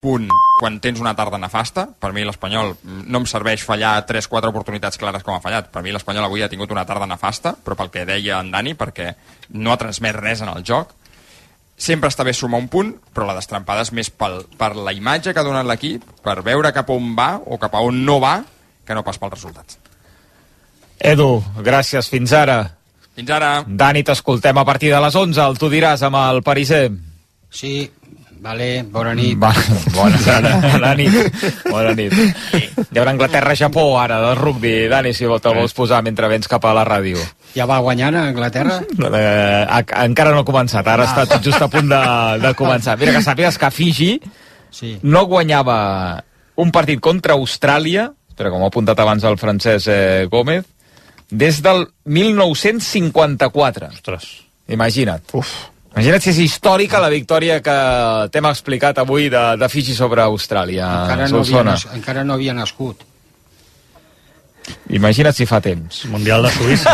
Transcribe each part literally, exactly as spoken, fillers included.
punt quan tens una tarda nefasta. Per mi l'Espanyol no em serveix fallar tres quatre oportunitats clares com ha fallat. Per mi l'Espanyol avui ha tingut una tarda nefasta, però pel que deia en Dani, perquè no ha transmès res en el joc. Sempre està bé sumar un punt, però la destrampada és més pel, per la imatge que ha donat l'equip, per veure cap a on va o cap a on no va, que no pas pels resultats. Edu, gràcies, fins ara. Fins ara. Dani, t'escoltem a partir de les onze, el tu diràs amb el pariser. Sí, vale, bona nit. Va, bona, bona nit. Bona nit. Hi haurà Anglaterra-Japó ara del rugby. Dani, si te'l vols posar mentre vens cap a la ràdio. Ja va guanyant a Anglaterra? Eh, encara no ha començat, ara ah. està tot just a punt de, de començar. Mira, que sàpigues que Fiji sí. no guanyava un partit contra Austràlia, però com ha apuntat abans el francès eh, Gómez, des del mil nou-cents cinquanta-quatre. Ostres. Imagina't. Uf. Imagina't si és històrica la victòria que t'hem explicat avui de, de Fiji sobre Austràlia. Encara no, havia, encara no havia nascut. Imagina't si fa temps. Mundial de Suïssa.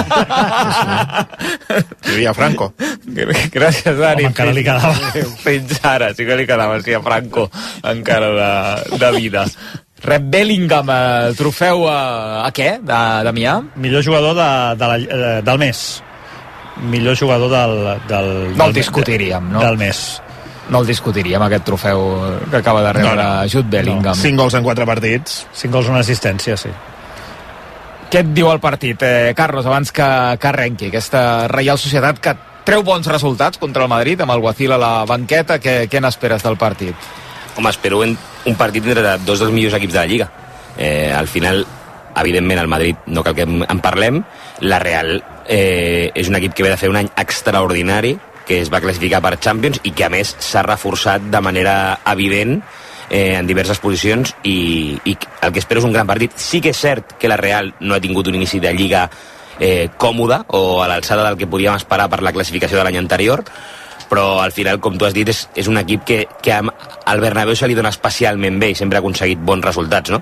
Diria Franco. Gràcies, Dani. Home, encara li quedava. Fins ara, sí que li quedava, sí, a Franco, encara de, de vida. Rep Bellingham, eh, trofeu a, a què, de, Damià? Millor jugador de, de la, eh, del mes. Millor jugador del... del no el del, discutiríem, no? Del mes. No el discutiríem, aquest trofeu que acaba de rebre no, no. Jude Bellingham. No. Cinc gols en quatre partits. Cinc gols en una assistència, sí. Què et diu el partit, eh, Carlos, abans que, que arrenqui? Aquesta Reial Societat que treu bons resultats contra el Madrid, amb el Guacil a la banqueta. Què, què n'esperes del partit? Home, espero un, un partit entre dos dels millors equips de la Lliga. Eh, al final, evidentment, el Madrid no cal que en parlem. La Real eh, és un equip que ve de fer un any extraordinari, que es va classificar per Champions i que, a més, s'ha reforçat de manera evident eh, en diverses posicions i, i el que espero és un gran partit. Sí que és cert que la Real no ha tingut un inici de Lliga eh, còmode o a l'alçada del que podíem esperar per la classificació de l'any anterior, però al final, com tu has dit, és, és un equip que, que al Bernabéu se li dona especialment bé i sempre ha aconseguit bons resultats, no?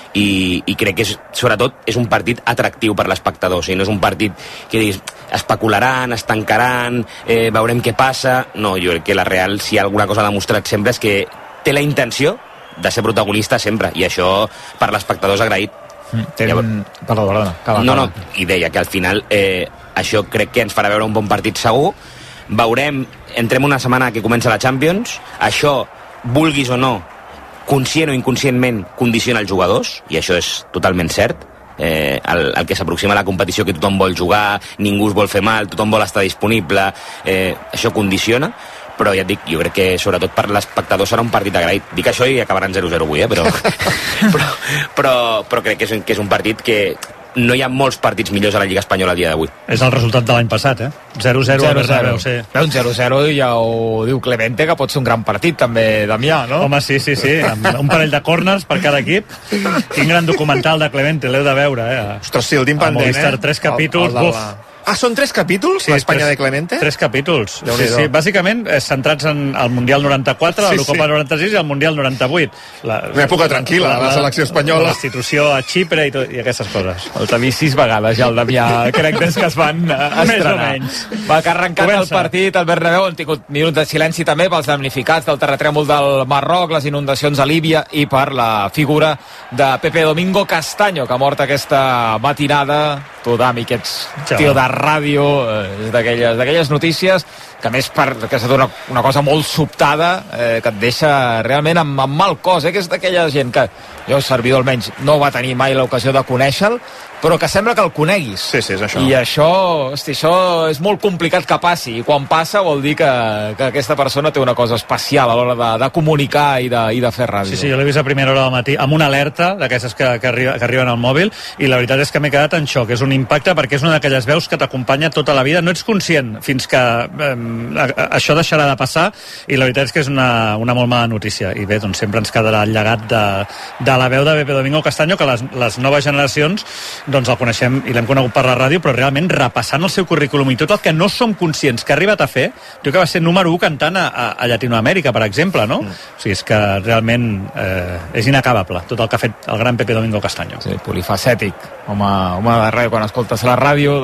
I, i crec que, és, sobretot, és un partit atractiu per l'espectador, o sigui, no és un partit que diguis, especularan, es tancaran, eh, veurem què passa. No, jo crec que la Real, si alguna cosa ha demostrat sempre, és que té la intenció de ser protagonista sempre, i això per l'espectador és agraït. Mm, Llavors, perdó, perdona. Cala, no, no, i deia que al final eh, això crec que ens farà veure un bon partit segur. Veurem, entrem una setmana que comença la Champions, això, vulguis o no, conscient o inconscientment, condiciona els jugadors, i això és totalment cert. Eh, el, el que s'aproxima a la competició, que tothom vol jugar, ningú es vol fer mal, tothom vol estar disponible, eh, això condiciona, però ja et dic, jo crec que sobretot per l'espectador serà un partit agraït. Dic això i acabaran zero zero avui, eh? però, però, però, però crec que és, que és un partit que no hi ha molts partits millors a la Lliga Espanyola a dia d'avui. És el resultat de l'any passat, eh? zero zero al Bernabéu, sí. Un zero zero ja ho diu Clemente, que pot ser un gran partit també, Damià, no? Home, sí, sí, sí, amb un parell de corners per cada equip. Quin gran documental de Clemente, l'heu de veure, eh? Ostres, sí, el tinc pendent, eh? Tres capítols, el, el de la... Ah, són tres capítols, sí, l'Espanya de Clemente? Tres capítols, sí, sí, bàsicament eh, centrats en el Mundial noranta-quatre, sí, la Eurocopa sí. noranta-sis i el Mundial noranta-vuit. La, Una època tranquil·la, la, la selecció espanyola. La institució a Xipre i, tot, i aquestes coses. El t'ha vist sis vegades ja el Damià, crec, des que es van uh, estrenar. Va, que ha arrencat Comença. el partit, el Bernabéu, han tingut minuts de silenci també pels damnificats del terratrèmol del Marroc, les inundacions a Líbia i per la figura de Pepe Domingo Castaño, que ha mort aquesta matinada. Tu, Dami, que ets tio de ràdio, és d'aquelles d'aquelles notícies que, a més, per, que s'ha una, una cosa molt sobtada, eh, que et deixa realment amb, amb mal cos, eh, que és d'aquella gent que jo, servidor almenys, no va tenir mai l'ocasió de conèixer-lo, però que sembla que el coneguis. Sí, sí, és això. I això, hosti, això és molt complicat que passi, i quan passa vol dir que, que aquesta persona té una cosa especial a l'hora de, de comunicar i de, i de fer ràdio. Sí, sí, jo l'he vist a primera hora del matí amb una alerta d'aquestes que, que, arriba, que arriben al mòbil, i la veritat és que m'he quedat en xoc. És un impacte perquè és una d'aquelles veus que t'acompanya tota la vida. No ets conscient fins que eh, això deixarà de passar, i la veritat és que és una, una molt mala notícia. I bé, doncs sempre ens quedarà el llegat de, de la veu de Pepe Domingo Castaño, que les, les noves generacions doncs el coneixem i l'hem conegut per la ràdio, però realment repassant el seu currículum i tot el que no som conscients que ha arribat a fer, jo que va ser número u cantant a, a, a Llatinoamèrica, per exemple, no? Mm. O sigui, és que realment eh, és inacabable tot el que ha fet el gran Pepe Domingo Castaño. Sí, polifacètic. Home, home de ràdio, quan escoltes la ràdio, doncs eh,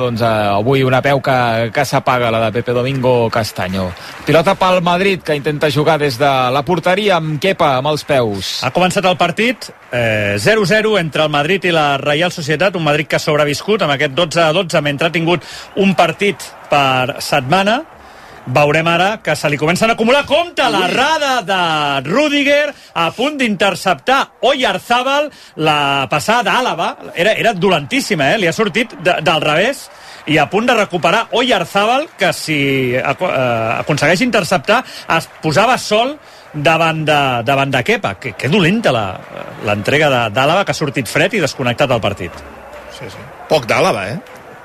avui una peu que, que s'apaga, la de Pepe Domingo Castaño. Pilota pel Madrid, que intenta jugar des de la porteria amb Kepa, amb els peus. Ha començat el partit eh, zero zero entre el Madrid i la Reial Societat, un Madrid que ha sobreviscut amb aquest dotze a dotze mentre ha tingut un partit per setmana. Veurem ara que se li comencen a acumular. Compte l'errada de Rüdiger, a punt d'interceptar Oyarzábal, la passada d'Àlava era, era dolentíssima, eh? Li ha sortit de, del revés i a punt de recuperar Oyarzábal, que si eh, aconsegueix interceptar es posava sol davant de, davant de Kepa. Que, que dolenta l'entrega d'Àlava, que ha sortit fred i desconnectat del partit. Sí, sí. Poc d'Àlava, eh?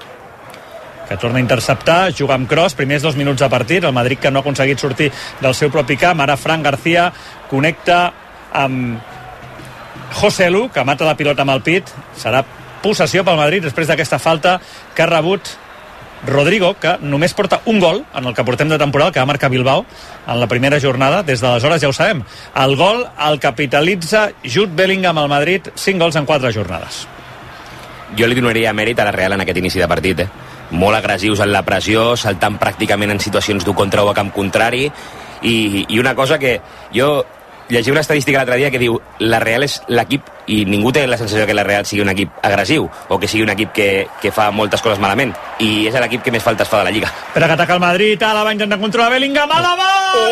Que torna a interceptar, juga amb Kroos, primers dos minuts de partit, el Madrid que no ha aconseguit sortir del seu propi camp, ara Fran García connecta amb José Lu, que mata la pilota amb el pit, serà possessió pel Madrid després d'aquesta falta que ha rebut Rodrigo, que només porta un gol en el que portem de temporada, que va marcar Bilbao en la primera jornada, des d'aleshores ja ho sabem, el gol el capitalitza Jude Bellingham al Madrid, cinc gols en quatre jornades. Jo li donaria mèrit a la Real en aquest inici de partit, eh? Molt agressius en la pressió, saltant pràcticament en situacions d'un contra o a camp contrari, i, i una cosa que jo llegia una estadística l'altre dia que diu la Real és l'equip, i ningú té la sensació que la Real sigui un equip agressiu o que sigui un equip que, que fa moltes coses malament, i és l'equip que més faltes fa de la Lliga. Espera que ataca el Madrid, Àlava intenta controlar Bellingham, Àlava! Oh!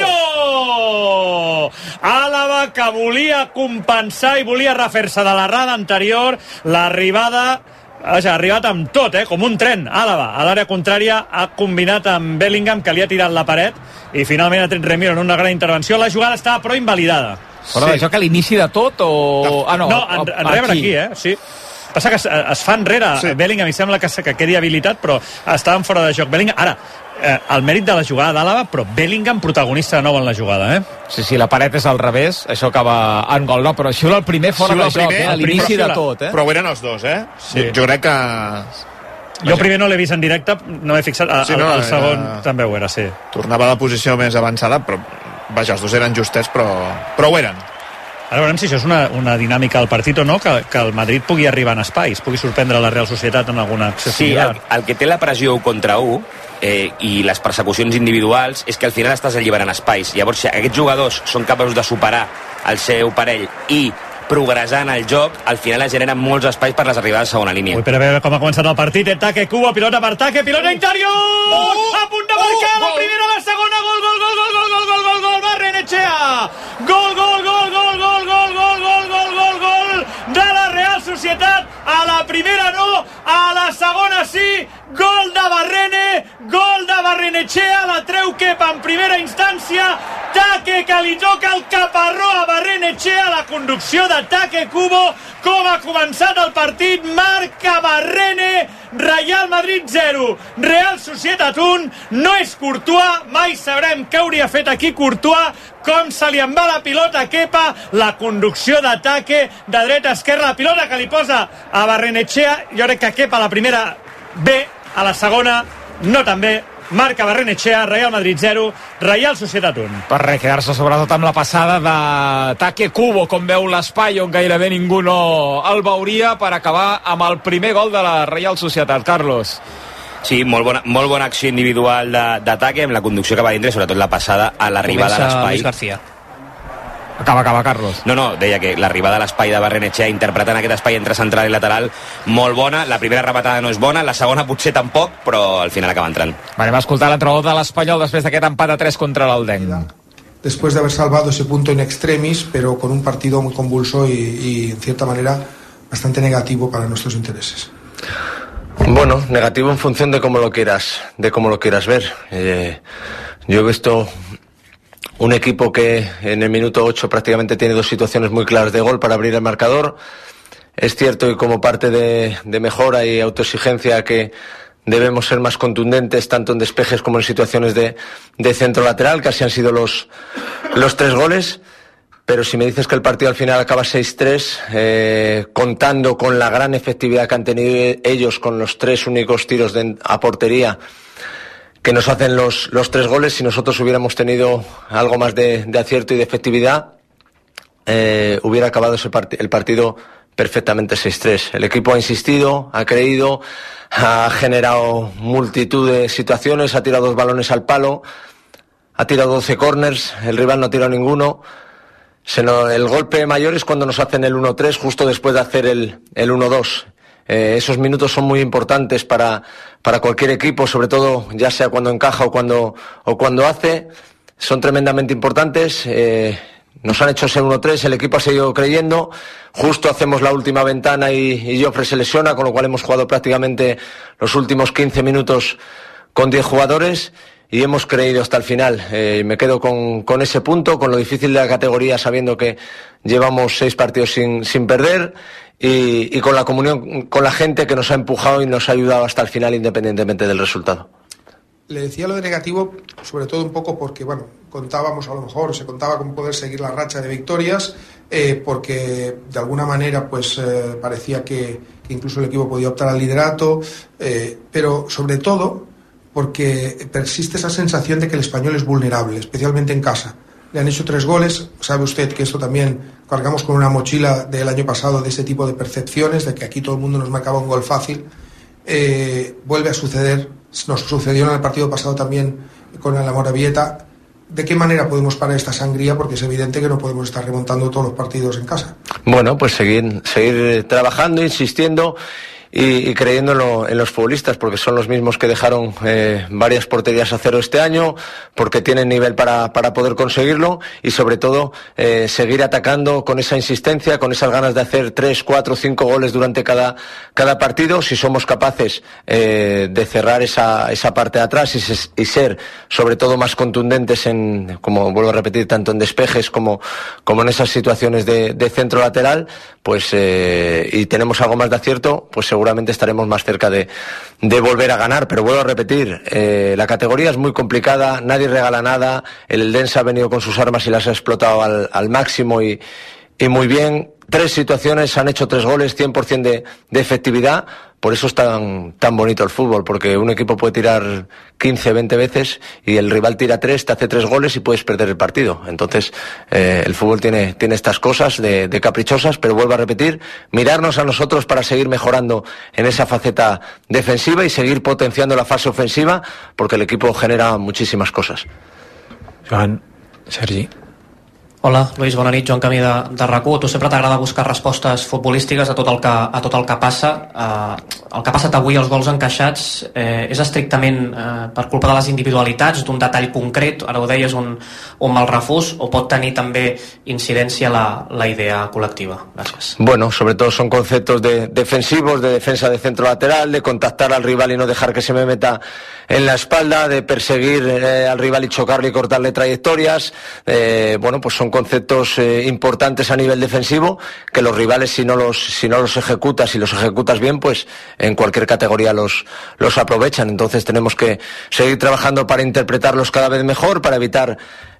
Remiro! Àlava, que volia compensar i volia refer-se de l'errada anterior, l'arribada ha arribat amb tot, eh? Com un tren. Àlava, a l'àrea contrària, ha combinat amb Bellingham, que li ha tirat la paret, i finalment ha tret Remiro en una gran intervenció. La jugada estava però invalidada. Fora sí. de joc a l'inici de tot o... Ah, no, no en, en rebre aquí, eh? Sí. Passa que es, es fa enrere sí. Bellingham, i sembla que, que quedi habilitat, però estaven fora de joc. Bellingham, ara, eh, el mèrit de la jugada d'Àlava, però Bellingham protagonista de nou en la jugada, eh? Sí, sí, la paret és al revés, això acaba en gol, no, però xiula el primer fora de joc, eh? A l'inici de tot, eh? Però ho eren els dos, eh? Sí. Jo crec que... Jo primer no l'he vist en directe, no m'he fixat, el, sí, no, el segon era... també ho era, sí. Tornava a la posició més avançada, però, vaja, els dos eren justets, però, però ho eren. Ara veurem si això és una, una dinàmica al partit o no, que, que el Madrid pugui arribar en espais, pugui sorprendre la Real Societat en alguna acció similar. Sí, el, el que té la pressió contra u eh, i les persecucions individuals és que al final estàs alliberant espais. Llavors, si aquests jugadors són capaços de superar el seu parell i progressar en el joc, al final es generen molts espais per les arribades a segona línia. Ui, però a veure com ha començat el partit. Taque Cubo, pilota per Taque, pilota interior! Oh! A punt de marcar oh! la primera, la segona, gol, gol, gol, gol, gol, gol, gol, gol, gol, Barrenechea! Gol, gol, gol, gol, gol, gol, gol, gol, gol, gol, gol de la Real Societat. A la primera no, a la segona sí, gol de Barrene, gol de Barrenechea, la treu Kepa en primera instància, Taque que li toca el caparró a Barrenechea, la conducció de Taque Cubo, com ha començat el partit, marca Barrene, Real Madrid zero, Real Societat un, no és Courtois, mai sabrem què hauria fet aquí Courtois, com se li en va la pilota a Kepa, la conducció d'ataque de dreta a esquerra, la pilota que li posa a Barrenechea, jo crec que Kepa a la primera bé, a la segona no tan bé, marca Barrenechea, Real Madrid zero, Real Societat un. Per res, quedar-se sobretot amb la passada de Taque Cubo, com veu l'espai on gairebé ningú no el veuria, per acabar amb el primer gol de la Real Societat. Carlos. Sí, molt bona, molt bona acció individual d'ataque, amb la conducció que va dintre, sobretot la passada a l'arribada a l'espai. Luis García. Acaba, acaba, Carlos. No, no, deia que l'arribada a l'espai de Barrenechea, interpretant aquest espai entre central i lateral, molt bona. La primera rematada no és bona, la segona potser tampoc, però al final acaba entrant. Anem a escoltar l'entrenador de l'Espanyol després d'aquest empat a tres contra l'Aldenc. Después de haber salvado ese punto in extremis, pero con un partido muy convulso y, y en cierta manera bastante negativo para nuestros intereses. Bueno, negativo en función de cómo lo quieras, de cómo lo quieras ver. Eh, yo he visto un equipo que en el minuto ocho prácticamente tiene dos situaciones muy claras de gol para abrir el marcador. Es cierto que como parte de, de mejora y autoexigencia que debemos ser más contundentes tanto en despejes como en situaciones de, de centro lateral, que así han sido los, los tres goles. Pero si me dices que el partido al final acaba seis tres, eh, contando con la gran efectividad que han tenido ellos con los tres únicos tiros de, a portería que nos hacen los, los tres goles, si nosotros hubiéramos tenido algo más de, de acierto y de efectividad, eh, hubiera acabado ese part- el partido perfectamente seis tres. El equipo ha insistido, ha creído, ha generado multitud de situaciones, ha tirado dos balones al palo, ha tirado doce corners, el rival no ha tirado ninguno. Se nos, el golpe mayor es cuando nos hacen el uno tres justo después de hacer el, el uno dos. Eh, esos minutos son muy importantes para, para cualquier equipo, sobre todo ya sea cuando encaja o cuando, o cuando hace. Son tremendamente importantes. Eh, nos han hecho ese uno tres, el equipo ha seguido creyendo. Justo hacemos la última ventana y, y Jofre se lesiona, con lo cual hemos jugado prácticamente los últimos quince minutos con diez jugadores y hemos creído hasta el final. Eh, me quedo con, con ese punto, con lo difícil de la categoría, sabiendo que llevamos seis partidos sin, sin perder y, y con la comunión con la gente que nos ha empujado y nos ha ayudado hasta el final, independientemente del resultado. Le decía lo de negativo, sobre todo un poco porque, bueno, contábamos, a lo mejor se contaba con poder seguir la racha de victorias, eh, porque de alguna manera pues eh, parecía que, que incluso el equipo podía optar al liderato, eh, pero sobre todo porque persiste esa sensación de que el Español es vulnerable, especialmente en casa. Le han hecho tres goles, sabe usted que esto también cargamos con una mochila del año pasado de ese tipo de percepciones, de que aquí todo el mundo nos marcaba un gol fácil. Eh, vuelve a suceder, nos sucedió en el partido pasado también con el Amorebieta. ¿De qué manera podemos parar esta sangría? Porque es evidente que no podemos estar remontando todos los partidos en casa. Bueno, pues seguir, seguir trabajando, insistiendo y, y creyendo en, lo, en los futbolistas, porque son los mismos que dejaron eh, varias porterías a cero este año, porque tienen nivel para, para poder conseguirlo y sobre todo eh, seguir atacando con esa insistencia, con esas ganas de hacer tres, cuatro, cinco goles durante cada, cada partido. Si somos capaces eh, de cerrar esa, esa parte de atrás y, y ser sobre todo más contundentes en, como vuelvo a repetir, tanto en despejes como, como en esas situaciones de, de centro lateral, pues eh, y tenemos algo más de acierto, pues seguro seguramente estaremos más cerca de, de volver a ganar, pero vuelvo a repetir, eh, la categoría es muy complicada, nadie regala nada, el Eldense ha venido con sus armas y las ha explotado al, al máximo y, y muy bien. Tres situaciones, han hecho tres goles, cien por ciento de, de efectividad. Por eso es tan, tan bonito el fútbol, porque un equipo puede tirar quince, veinte veces y el rival tira tres, te hace tres goles y puedes perder el partido. Entonces, eh, el fútbol tiene, tiene estas cosas de, de caprichosas, pero vuelvo a repetir, mirarnos a nosotros para seguir mejorando en esa faceta defensiva y seguir potenciando la fase ofensiva, porque el equipo genera muchísimas cosas. Joan, Sergi. Hola, Lluís, bona nit, Joan Camí de, de RAC u. Tu sempre t'agrada buscar respostes futbolístiques a tot el que, a tot el que passa. Eh, el que ha passat avui, els gols encaixats, eh, és estrictament eh, per culpa de les individualitats, d'un detall concret, ara ho deies, un, un mal refús, o pot tenir també incidència la, la idea col·lectiva? Gràcies. Bueno, sobre todo son conceptos de defensivos, de defensa de centro lateral, de contactar al rival y no dejar que se me meta en la espalda, de perseguir eh, al rival y chocarle y cortarle trayectorias. Eh, bueno, pues son conceptos eh, importantes a nivel defensivo que los rivales, si no los si no los ejecutas y los ejecutas bien, pues en cualquier categoría los los aprovechan. Entonces tenemos que seguir trabajando para interpretarlos cada vez mejor, para evitar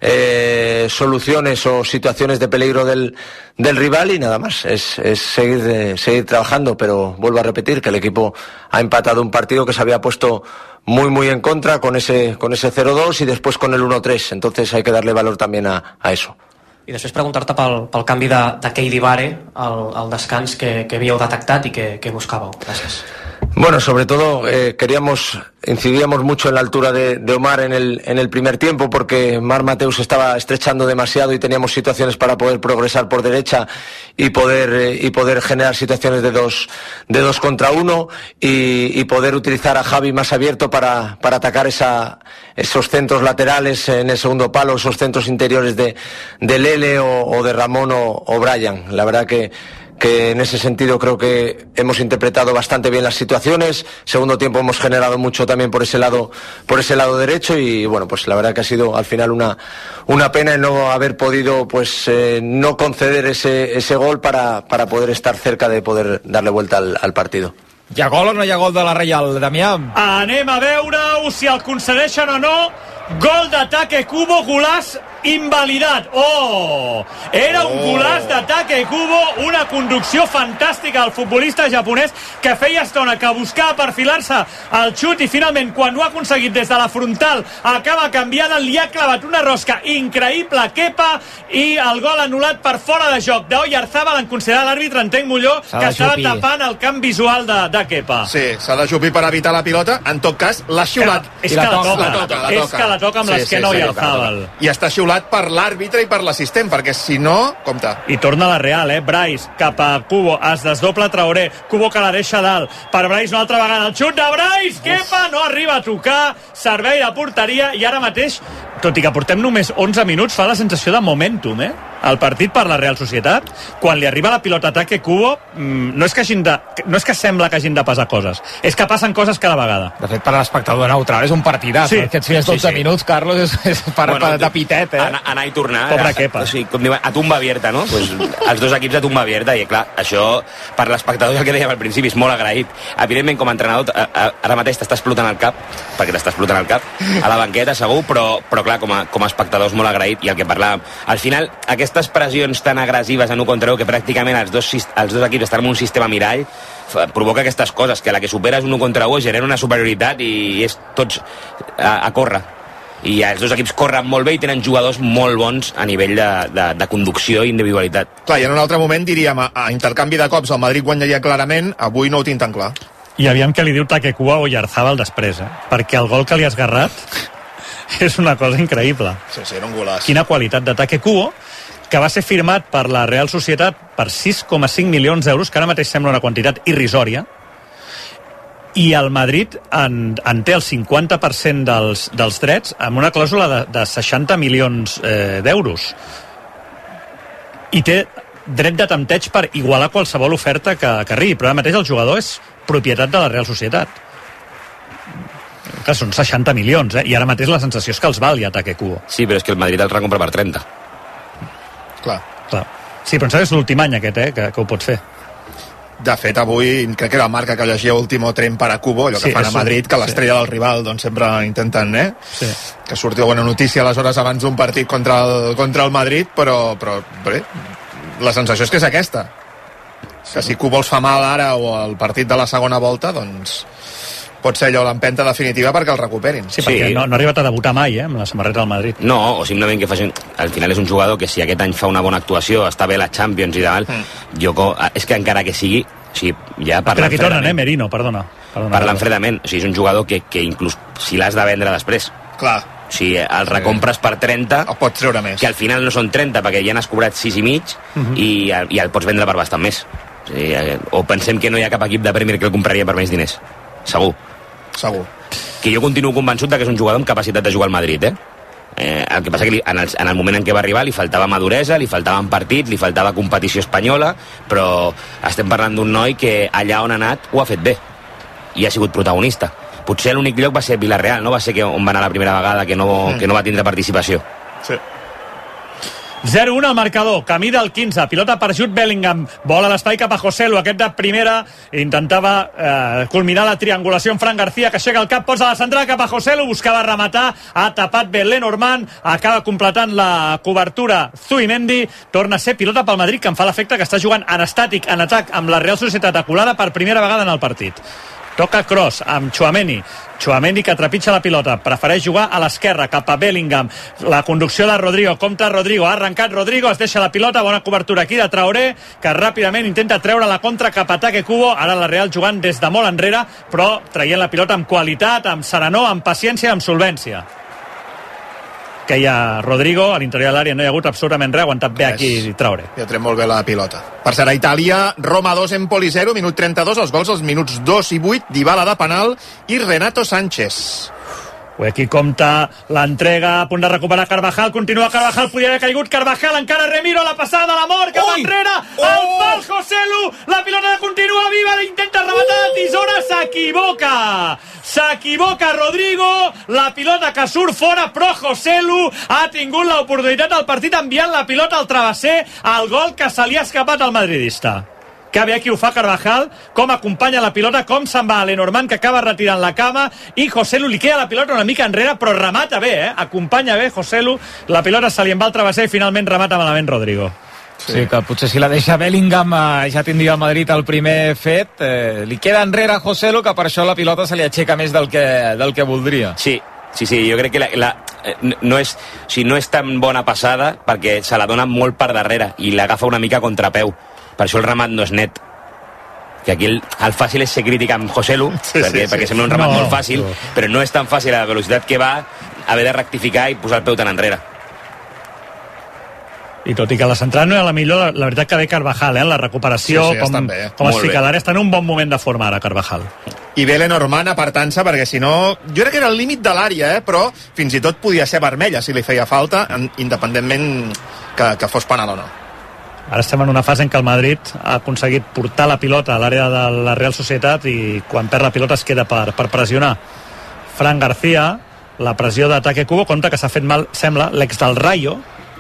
eh, soluciones o situaciones de peligro del del rival y nada más. Es, es seguir eh, seguir trabajando, pero vuelvo a repetir que el equipo ha empatado un partido que se había puesto muy muy en contra con ese con ese cero dos y después con el uno tres. Entonces hay que darle valor también a, a eso. I després preguntar-te pel, pel canvi de, de Keidi Bare al, al descans que, que havíeu detectat i que, que buscàveu. Gràcies. Bueno, sobre todo eh, queríamos, incidíamos mucho en la altura de, de Omar en el, en el primer tiempo porque Marc Mateus estaba estrechando demasiado y teníamos situaciones para poder progresar por derecha y poder eh, y poder generar situaciones de dos de dos contra uno y, y poder utilizar a Javi más abierto para, para atacar esa, esos centros laterales en el segundo palo, esos centros interiores de, de Lele o, o de Ramón o, o Brian. La verdad que que en ese sentido creo que hemos interpretado bastante bien las situaciones. Segundo tiempo hemos generado mucho también por ese lado por ese lado derecho y bueno, pues la verdad que ha sido al final una una pena el no haber podido pues eh, no conceder ese ese gol para, para poder estar cerca de poder darle vuelta al, al partido. Hi ha gol o no hi ha gol de la Reial, Damià? Anem a veure-ho, si el concedeixen o no. Gol d'ataque Cubo, golaç invalidat. Oh! Era un golaç d'atac a Kubo, una conducció fantàstica del futbolista japonès que feia estona que buscava perfilar-se al xut i finalment quan ho ha aconseguit des de la frontal acaba canviant, li ha clavat una rosca increïble a Kepa i el gol anul·lat per fora de joc d'Oyarzabal, en considerar l'àrbitre Entenc Molló, que estava tapant el camp visual de, de Kepa. Sí, s'ha de xupir per evitar la pilota. En tot cas, l'ha xiulat. És que la toca, la toca, la toca. És que la toca amb sí, l'esquena sí, sí, Oyarzabal. I està xiulat per l'àrbitre i per l'assistent, perquè si no, compte. I torna la Real, eh? Brais cap a Kubo, es desdobla Traoré, Kubo que la deixa dalt, per Brais una altra vegada, el xut de Brais, Kepa no arriba a tocar, servei de porteria i ara mateix, tot i que portem només onze minuts, fa la sensació de momentum, eh? El partit per la Real Societat, quan li arriba la pilota ataque Kubo, mmm, no és que hagin de, no és que sembla que hagin de passar coses, és que passen coses cada vegada. De fet, per a l'espectador neutral és un partidàs, sí. Aquests fins dotze sí, sí. minuts, Carlos, és, és per, bueno, per de pitet, eh? Anar, anar i tornar. Pobre Kepa. O sigui, com diuen, a tumba abierta, no? Pues, els dos equips a tumba abierta, i clar, això, per l'espectador, el que dèiem al principi, és molt agraït. Evidentment, com a entrenador, ara mateix t'està explotant el cap, perquè t'està explotant el cap, a la banqueta, segur, però, però clar, com a, com a espectador és molt agraït, i el que parlàvem, al final, aquestes pressions tan agressives en un contra un, que pràcticament els dos, els dos equips estan en un sistema mirall, provoca aquestes coses, que la que superes un contra un genera una superioritat i és tots a, a córrer. I els dos equips corren molt bé i tenen jugadors molt bons a nivell de, de, de conducció i individualitat. Clar, i en un altre moment diríem, a, a intercanvi de cops el Madrid guanyaria clarament, avui no ho tinc tan clar. I aviam què li diu Takekubo a Oyarzabal després, eh? Perquè el gol que li has garrat és una cosa increïble. Sí, sí, era un golaç. Quina qualitat de Takekubo, que va ser firmat per la Real Societat per sis coma cinc milions d'euros, que ara mateix sembla una quantitat irrisòria, i el Madrid en, en té el cinquanta per cent dels, dels drets amb una clàusula de, de seixanta milions eh, d'euros. I té dret de tempteig per igualar qualsevol oferta que, que arribi, però ara mateix el jugador és propietat de la Real Societat. Que són seixanta milions, eh? I ara mateix la sensació és que els val ja Takekubo. Sí, però és que el Madrid el recompra per trenta. Clar. Clar. Sí, però és l'últim any aquest, eh, que, que ho pots fer. De fet, avui crec que era el Marca que llegia último tren per a Kubo, allò que sí, fan a Madrid, que l'estrella sí. del rival doncs sempre intenten, eh? Sí. Que surti alguna notícia aleshores abans d'un partit contra el, contra el Madrid, però, però bé, la sensació és que és aquesta. Sí. Que si Kubo els fa mal ara o el partit de la segona volta, doncs pot ser allò l'empenta definitiva perquè el recuperin. Sí, perquè sí. No, no ha arribat a debutar mai, eh, amb la samarreta del Madrid. No, o simplement que facin... Al final és un jugador que si aquest any fa una bona actuació, està bé la Champions i tal, mm. jo, és que encara que sigui... O sigui, ja parlant aquí tornen, eh, Merino, perdona. perdona parlant fredament, o sigui, és un jugador que, que inclús si l'has de vendre després... Clar. Si el recompres per trenta... El pots treure més. Que al final no són trenta, perquè ja n'has cobrat sis i mig, mm-hmm. i, i el pots vendre per bastant més. O, sigui, o pensem que no hi ha cap equip de Premier que el compraria per més diners. Segur. Segur. Que jo continuo convençut de que és un jugador amb capacitat de jugar al Madrid, eh? eh el que passa que li, en, el, en el moment en què va arribar li faltava maduresa, li faltaven partits, li faltava competició espanyola, però estem parlant d'un noi que allà on ha anat ho ha fet bé i ha sigut protagonista. Potser l'únic lloc va ser Villarreal, no va ser que on va anar la primera vegada que no, mm. que no va tindre participació. Sí. zero un al marcador, camí del quinze, pilota per Jude Bellingham, bola a l'espai cap a Joselu, aquest de primera intentava eh, culminar la triangulació amb Fran García, que aixeca el cap, posa la centrada cap a Joselu, buscava rematar, ha tapat bé Lenormand, acaba completant la cobertura Zubimendi, torna a ser pilota pel Madrid, que em fa l'efecte que està jugant en estàtic, en atac, amb la Real Societat acolada per primera vegada en el partit. Toca cross amb Tchouaméni, Tchouaméni que trepitja la pilota, prefereix jugar a l'esquerra cap a Bellingham, la conducció de Rodrigo, compta Rodrigo, ha arrencat Rodrigo, es deixa la pilota, bona cobertura aquí de Traoré, que ràpidament intenta treure la contra cap a Takekubo, ara la Real jugant des de molt enrere, però traient la pilota amb qualitat, amb serenor, amb paciència i amb solvència. Que hi ha Rodrigo, a l'interior de l'àrea no hi ha hagut absolutament res, ha aguantat bé aquí Traoré. Ja tret molt bé la pilota. Per ser a Itàlia, Roma dos, Empoli zero, minut trenta-dos, els gols als minuts dos i vuit, Dybala de penal i Renato Sánchez. Aquí compta l'entrega, a punt de recuperar Carvajal, continua Carvajal, podria haver caigut Carvajal, encara Remiro, la passada de la mort, cap enrere, el pal Joselu, la pilota continua viva, intenta rematar de tisora, s'equivoca, s'equivoca Rodrigo, la pilota que surt fora, però Joselu ha tingut l'oportunitat del partit enviant la pilota al travesser, el gol que se li ha escapat al madridista. que bé aquí ho fa Carvajal, com acompanya la pilota, com se'n va a Lenormand, que acaba retirant la cama, i Joselu li queda la pilota una mica enrere, però remata bé, eh? Acompanya bé Joselu, la pilota se li en va al travesser i finalment remata malament Rodrigo. Sí. sí, que potser si la deixa Bellingham eh, ja tindria el Madrid el primer fet. Eh, li queda enrere a Joselu, que per això la pilota se li aixeca més del que, del que voldria. Sí, sí, sí, jo crec que la, la, no, és, o sigui, no és tan bona passada perquè se la dona molt per darrere i l'agafa una mica a contrapeu. Per això el remat no és net. Que aquí el, el fàcil és ser crític amb Joselu, sí, perquè, sí, perquè sí. sembla un remat no, molt fàcil, no. però no és tan fàcil a la velocitat que va haver de rectificar i posar el peu tan enrere. I tot i que la central no era la millor, la, la veritat que ve Carvajal, eh? La recuperació, sí, sí, com, com es fica l'àrea, està en un bon moment de forma ara, Carvajal. I ve Lenormand apartant-se, perquè si no... Jo crec que era el límit de l'àrea, eh? Però fins i tot podia ser vermella si li feia falta, independentment que, que fos penal o no. Ara estem en una fase en què el Madrid ha aconseguit portar la pilota a l'àrea de la Real Societat i quan perd la pilota es queda per, per pressionar. Fran García, la pressió d'ataque Cubo, compte que s'ha fet mal, sembla, l'ex del Rayo.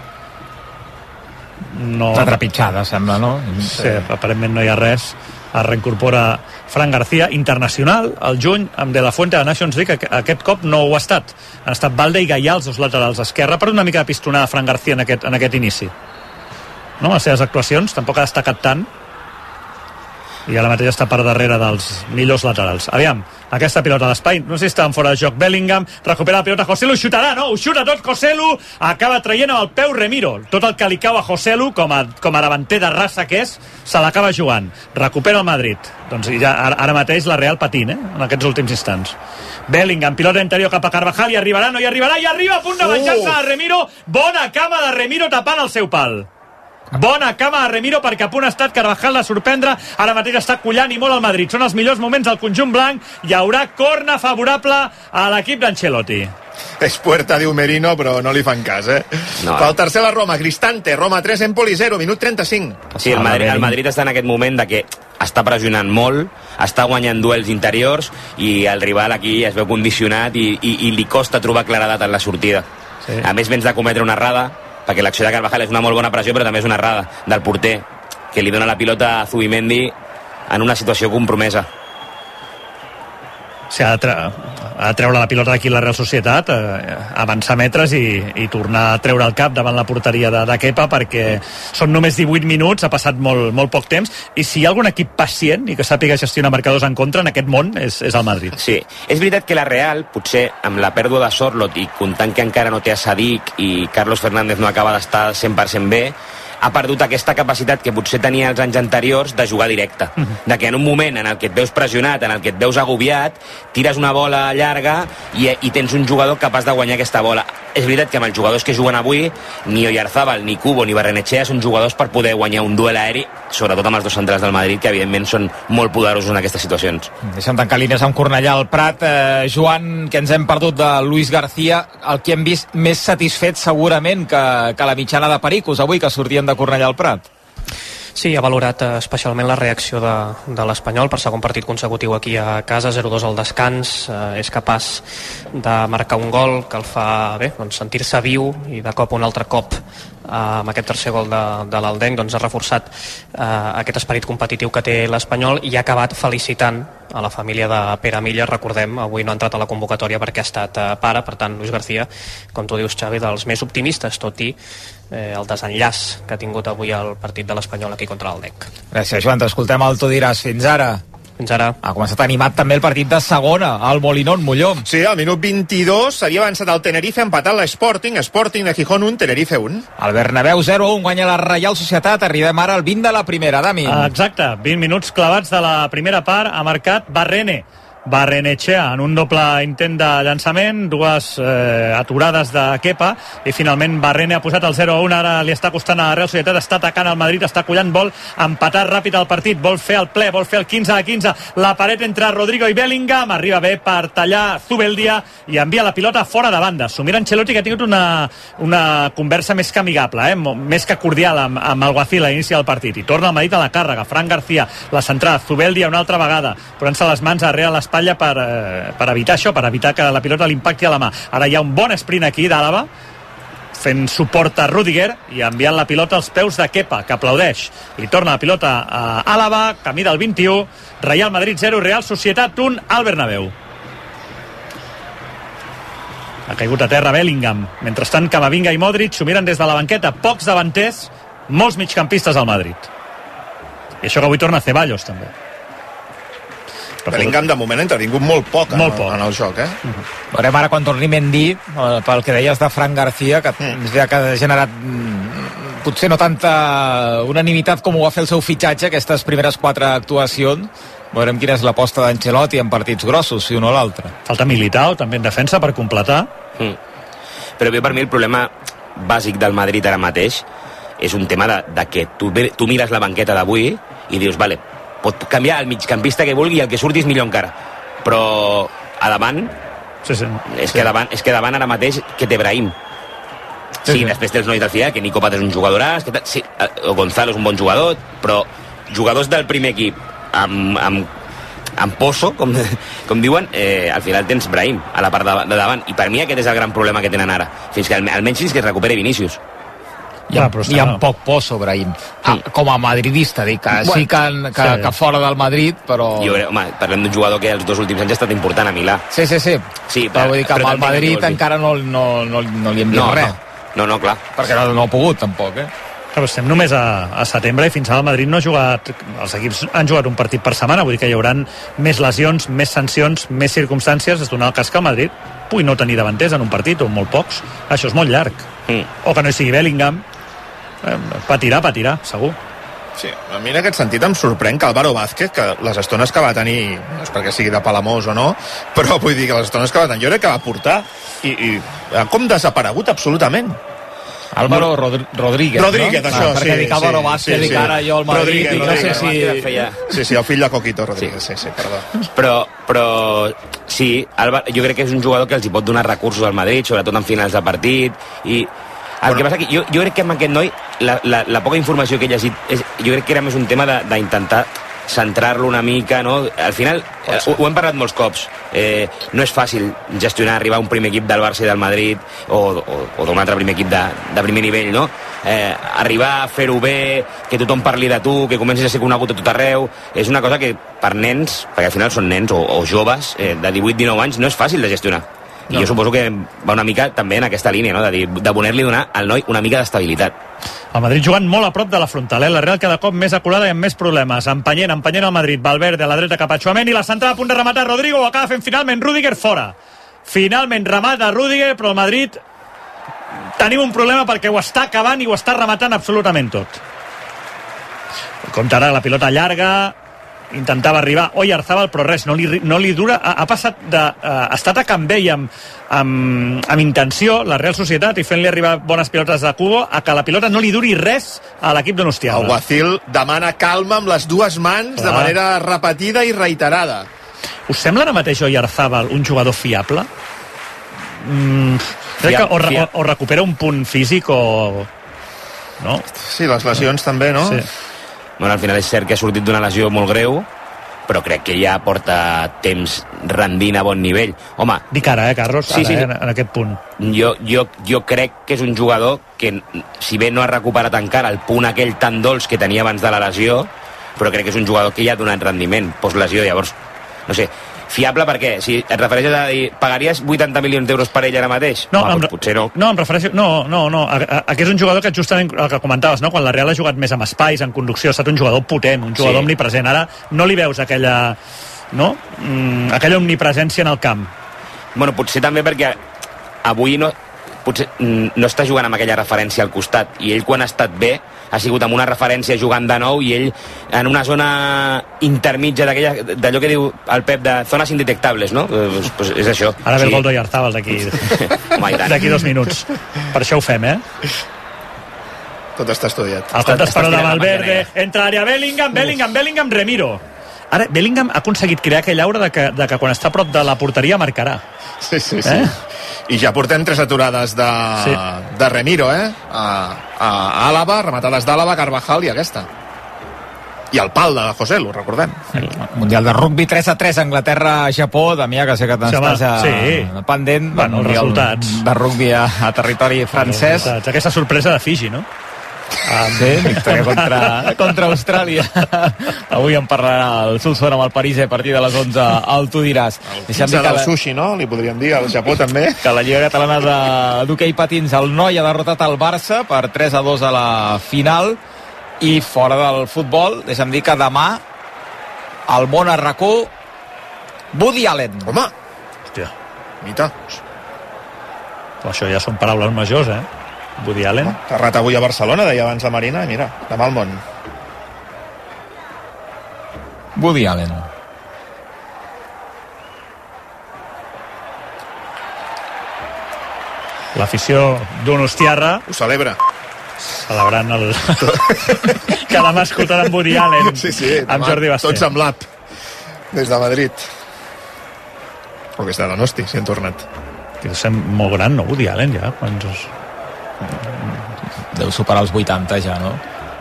No... Una trepitjada, sembla, no? Sí, aparentment no hi ha res. Es reincorpora Fran García, internacional, al juny, amb De La Fuente de Nations League. Aquest cop no ho ha estat. Han estat Balde i Gaià, els dos laterals esquerra, per una mica de pistonada Fran García en aquest, en aquest inici. No? Les seves actuacions tampoc ha destacat tant. I ara mateix està per darrere dels millors laterals. Aviam, aquesta pilota d'espai, no sé si està en fora de joc Bellingham, recupera la pilota Joselu, xutarà, no? Ho xuta tot Joselu, acaba traient amb el peu Remiro. Tot el que li cau a Joselu, com a, com a davanter de raça que és, se l'acaba jugant. Recupera el Madrid. Doncs ja, ara, ara mateix la Real patint, eh? En aquests últims instants. Bellingham, pilota interior cap a Carvajal, i arribarà, no hi arribarà, i arriba a punt de venjar-se a Remiro. Bona cama de Remiro tapant el seu pal. Bona cama a Remiro perquè a punt ha estat Carvajal de sorprendre, ara mateix està collant i molt al Madrid, són els millors moments del conjunt blanc, hi haurà corna favorable a l'equip d'Ancelotti. És puerta, diu Merino, però no li fan cas, eh? No. Pel tercer la Roma, Cristante, Roma tres, Empoli zero, minut trenta-cinc. Sí, el Madrid, el Madrid està en aquest moment de que està pressionant molt, està guanyant duels interiors i el rival aquí es veu condicionat i, i, i li costa trobar claredat en la sortida. Sí. A més, vens de cometre una errada, perquè l'acció de Carvajal és una molt bona pressió, però també és una errada del porter, que li dona la pilota a Zubimendi en una situació compromesa. Sí, ha de, tre ha de treure la pilota d'aquí la Real Societat, eh, avançar metres i, i tornar a treure el cap davant la porteria de, de Kepa, perquè són només divuit minuts, ha passat molt, molt poc temps, i si hi ha algun equip pacient i que sàpiga gestionar marcadors en contra en aquest món és, és el Madrid. Sí, és veritat que la Real, potser amb la pèrdua de Sorloth i comptant que encara no té a Sadik i Carlos Fernández no acaba d'estar cent per cent bé, ha perdut aquesta capacitat que potser tenia els anys anteriors de jugar directe. Uh -huh. De que en un moment en el que et veus pressionat, en el que et veus agobiat, tires una bola llarga i, i tens un jugador capaç de guanyar aquesta bola. És veritat que amb els jugadors que juguen avui, ni Oyarzábal, ni Cubo, ni Barrenechea són jugadors per poder guanyar un duel aeri, sobretot amb els dos centrals del Madrid, que evidentment són molt poderosos en aquestes situacions. Deixem tancar línies amb Cornellà al Prat. Eh, Joan, que ens hem perdut de Luis García, el que hem vist més satisfet segurament que, que la mitjana de Pericos avui, que sortien de Cornellà al Prat. Sí, ha valorat especialment la reacció de, de l'Espanyol per segon partit consecutiu aquí a casa, zero dos al descans, eh, és capaç de marcar un gol que el fa bé, doncs, sentir-se viu, i de cop un altre cop eh, amb aquest tercer gol de, de l'Aldenc doncs, ha reforçat eh, aquest esperit competitiu que té l'Espanyol i ha acabat felicitant a la família de Pere Milles. Recordem, avui no ha entrat a la convocatòria perquè ha estat eh, pare, per tant Luis García, com tu dius, Xavi, dels més optimistes, tot i eh, el desenllaç que ha tingut avui el partit de l'Espanyol aquí contra l'Aldec. Gràcies, Joan, t'escoltem al Tu diràs. Fins ara. Fins ara. Ha començat animat també el partit de segona, al Molinón, Molló. Sí, al minut vint-i-dos s'havia avançat el Tenerife, empatat l'Sporting, Sporting de Gijón un, Tenerife un. El Bernabéu zero a un, guanya la Reial Societat. Arribem ara al vint de la primera, Dami. Exacte, vint minuts clavats de la primera part, ha marcat Barrene. Barrenechea en un doble intent de llançament, dues eh, aturades de Kepa, i finalment Barrene ha posat el zero a un. Ara li està costant a la Real Societat, està atacant el Madrid, està collant, vol empatar ràpid el partit, vol fer el ple, vol fer el quinze a quinze, la paret entre Rodrigo i Bellingham, arriba bé per tallar Zubeldia i envia la pilota fora de banda. S'ho mira Ancelotti, que ha tingut una, una conversa més que amigable, eh? més que cordial amb, amb Alguacil a l'inici del partit, i torna el Madrid a la càrrega. Fran García, la centrada, Zubeldia una altra vegada, posant-se les mans darrere l'espatlla per, eh, per evitar això, per evitar que la pilota l'impacti a la mà. Ara hi ha un bon sprint aquí d'Àlava, fent suport a Rüdiger i enviant la pilota als peus de Kepa, que aplaudeix. Li torna la pilota a Àlava, camí del vint-i-u, Real Madrid zero, Real Societat un al Bernabéu. Ha caigut a terra Bellingham. Mentrestant, Camavinga i Modric s'ho miren des de la banqueta. Pocs davanters, molts migcampistes al Madrid. I això que avui torna Ceballos, també. Bellingham, de moment, ha intervingut molt poc, molt en, poc. en el joc, eh? Uh-huh. Veurem ara quan torni Mendy, pel que deies de Fran García, que, mm. que ha generat mm, potser no tanta unanimitat com ho va fer el seu fitxatge, aquestes primeres quatre actuacions. Veurem quina és l'aposta d'Ancelotti en partits grossos, si un o l'altre. Falta Militao, també en defensa, per completar. Mm. Però bé, per mi el problema bàsic del Madrid ara mateix és un tema de, de que tu, tu mires la banqueta d'avui i dius, vale, pot canviar el migcampista que vulgui i el que surti és millor encara. Però a davant, sí, sí. És, sí. Que davant és que davant ara mateix que té Brahim. Sí, sí, sí. Després té els nois del Fidel, que Nico Paz és un jugadoràs, que sí, o Gonzalo és un bon jugador, però jugadors del primer equip amb, amb, amb pozo, com, com diuen, eh, al final tens Brahim a la part de, de davant. I per mi aquest és el gran problema que tenen ara. Fins que almenys fins que es recuperi Vinícius. I amb, i amb poc poso, Brahim. Ah, com a madridista, dic, que bueno, sí que, que, sí. que fora del Madrid, però... Jo, home, parlem d'un jugador que els dos últims anys ha estat important a Milà. Sí, sí, sí. sí però, però vull dir que amb el Madrid encara no, no, no, no li hem dit no, res. No, no, no, clar. Perquè no, no ha pogut, tampoc, eh? Però estem només a, a setembre i fins ara el Madrid no ha jugat... Els equips han jugat un partit per setmana, vull dir que hi haurà més lesions, més sancions, més circumstàncies. Es donarà el cas que el Madrid pugui no tenir davanters en un partit, o molt pocs. Això és molt llarg. Mm. O que no hi sigui Bellingham. Eh, patirà, patirà, segur. Sí, a mi en aquest sentit em sorprèn que Álvaro Vázquez, que les estones que va tenir, no és perquè sigui de Palamós o no, però vull dir que les estones que va tenir, jo crec que va portar i, i ha com desaparegut absolutament. Álvaro Rodri Rodríguez, Rodríguez, no? això, ah, perquè sí. dic Álvaro sí, Vázquez, sí, dic sí. ara jo el Madrid, Rodríguez, no sé Rodríguez, si... Sí, sí, el fill de Coquito Rodríguez, sí, sí, sí perdó. Però, però sí, Álvaro, jo crec que és un jugador que els hi pot donar recursos al Madrid, sobretot en finals de partit, i el bueno, que passa que jo, jo crec que amb aquest noi la, la, la poca informació que he llegit és, jo crec que era més un tema d'intentar centrar-lo una mica, no? Al final, eh, ho, ho hem parlat molts cops, eh, no és fàcil gestionar, arribar a un primer equip del Barça i del Madrid o, o, o d'un altre primer equip de, de primer nivell, no? Eh, arribar a fer-ho bé, que tothom parli de tu, que comencis a ser conegut a tot arreu, és una cosa que per nens, perquè al final són nens o, o joves eh, de divuit dinou anys, no és fàcil de gestionar. I no. Jo suposo que va una mica també en aquesta línia, no? de, dir, de voler-li donar al noi una mica d'estabilitat. El Madrid jugant molt a prop de la frontal, eh? La Real cada cop més aculada i amb més problemes. Empenyent, empenyent el Madrid, Valverde a la dreta cap a Tchouaméni i la centrada a punt de rematar Rodrigo, ho acaba fent finalment Rüdiger fora. Finalment remata Rüdiger, però el Madrid tenim un problema perquè ho està acabant i ho està rematant absolutament tot. Comptarà la pilota llarga, intentava arribar Oyarzabal, però res, no li, no li dura, ha, ha passat de uh, estar atacant bé i amb, amb, amb intenció la Real Societat i fent-li arribar bones pilotes de Cubo a que la pilota no li duri res a l'equip donostiarra. El Guacil demana calma amb les dues mans ah. de manera repetida i reiterada. Us sembla ara mateix Oyarzabal un jugador fiable? Mm, crec que o, o, o recupera un punt físic o... no? Sí, les lesions també, no? Sí. Bueno, al final és cert que ha sortit d'una lesió molt greu, però crec que ja porta temps rendint a bon nivell. Home... Dic ara, eh, Carlos? Sí, ara, sí. Eh, en, en aquest punt. Jo, jo, jo crec que és un jugador que, si bé no ha recuperat encara el punt aquell tan dolç que tenia abans de la lesió, però crec que és un jugador que ja ha donat rendiment post-lesió. Llavors, no sé, fiable per què? Si et refereixes a dir, pagaries vuitanta milions d'euros per ell ara mateix? No, Home, em, doncs potser no. No, em refereixo... No, no, no. A, a, a que és un jugador que justament el que comentaves, no? Quan la Real ha jugat més amb espais, en conducció, ha estat un jugador potent, un jugador sí. omnipresent. Ara no li veus aquella... no? Mm, aquella omnipresència en el camp. Bueno, potser també perquè avui no... potser no està jugant amb aquella referència al costat, i ell quan ha estat bé ha sigut amb una referència jugant de nou i ell en una zona intermitja d'allò que diu el Pep de zones indetectables, no? Pues, pues és això. Ara ve sí. el gol d'Oyarzabal d'aquí d'aquí dos minuts. Per això ho fem, eh? Tot està estudiat. El cop d'espera de Valverde, entra àrea Bellingham, Bellingham, Bellingham, Remiro. Ara, Bellingham ha aconseguit crear aquell aura de que, de que quan està a prop de la porteria marcarà. Sí, sí, sí. Eh? I ja portem tres aturades de, sí. de Remiro, eh? A, a Àlava, rematades d'Àlava, Carvajal i aquesta. i el pal de José, ho recordem. Mundial de rugby tres a tres, Anglaterra-Japó. Damià, que sé que t'estàs sí. pendent. Bueno, els resultats. De rugby a, a territori francès. Aquesta sorpresa de Fiji, no? Ah, sí, victòria contra, contra Austràlia. Avui en parlarà el Solsona amb el París a partir de les onze, el tu diràs. El quinze del la... sushi, no? Li podríem dir, al Japó també. Que la Lliga Catalana de d'hoquei patins, el Noi ha derrotat el Barça per tres a dos a la final. I fora del futbol, deixa'm dir que demà al món a RAC u, Woody Allen. Home! Hòstia. Mita. Però això ja són paraules majors, eh? Woody Allen. Oh, Terrat avui a Barcelona, deia abans la Marina, i mira, demà al món. Woody Allen. L'afició d'Unostiarra ho celebra. Celebrant el... que demà escoltaran Woody Allen sí, sí, amb Jordi Basté. Tots amb l'app des de Madrid. O que està de Nosti, si han tornat. Que és molt gran, no, Woody Allen, ja? Quants... Deu superar els vuitanta ja, no?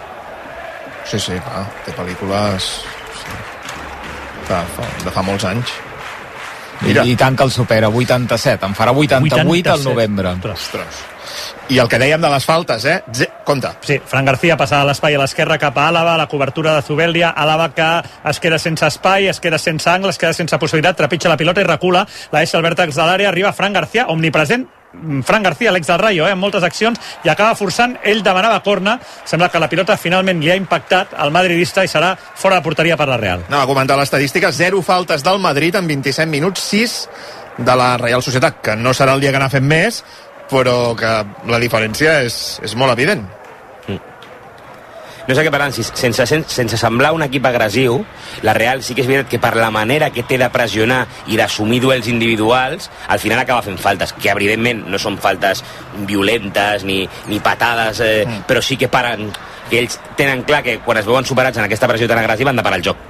Sí, sí, clar, té pel·lícules de fa, de fa molts anys. Mira. I, i tant que el supera, vuitanta-set. En farà vuitanta-vuit vuitanta-set al novembre. Ostres. I el que dèiem de les faltes, eh? Z Compte. Sí, Fran García passa a l'espai a l'esquerra cap a Àlava, la cobertura de Zubeldia, Àlava que es queda sense espai, es queda sense angle, es queda sense possibilitat, trepitja la pilota i recula, la deixa al vèrtex de l'àrea, arriba Fran García, omnipresent, Fran García, l'ex del Rayo, eh, en moltes accions, i acaba forçant, ell demanava corna, sembla que la pilota finalment li ha impactat al madridista i serà fora de porteria per la Real. No, a comentar l'estadística, zero faltes del Madrid en vint-i-set minuts, sis de la Real Societat, que no serà el dia que n'ha fet més, però que la diferència és, és molt evident. No sé què parlant, si, sense, sense semblar un equip agressiu, la Real sí que és veritat que per la manera que té de pressionar i d'assumir duels individuals, al final acaba fent faltes, que evidentment no són faltes violentes ni, ni patades, eh, mm. però sí que paren, que ells tenen clar que quan es veuen superats en aquesta pressió tan agressiva han de parar el joc.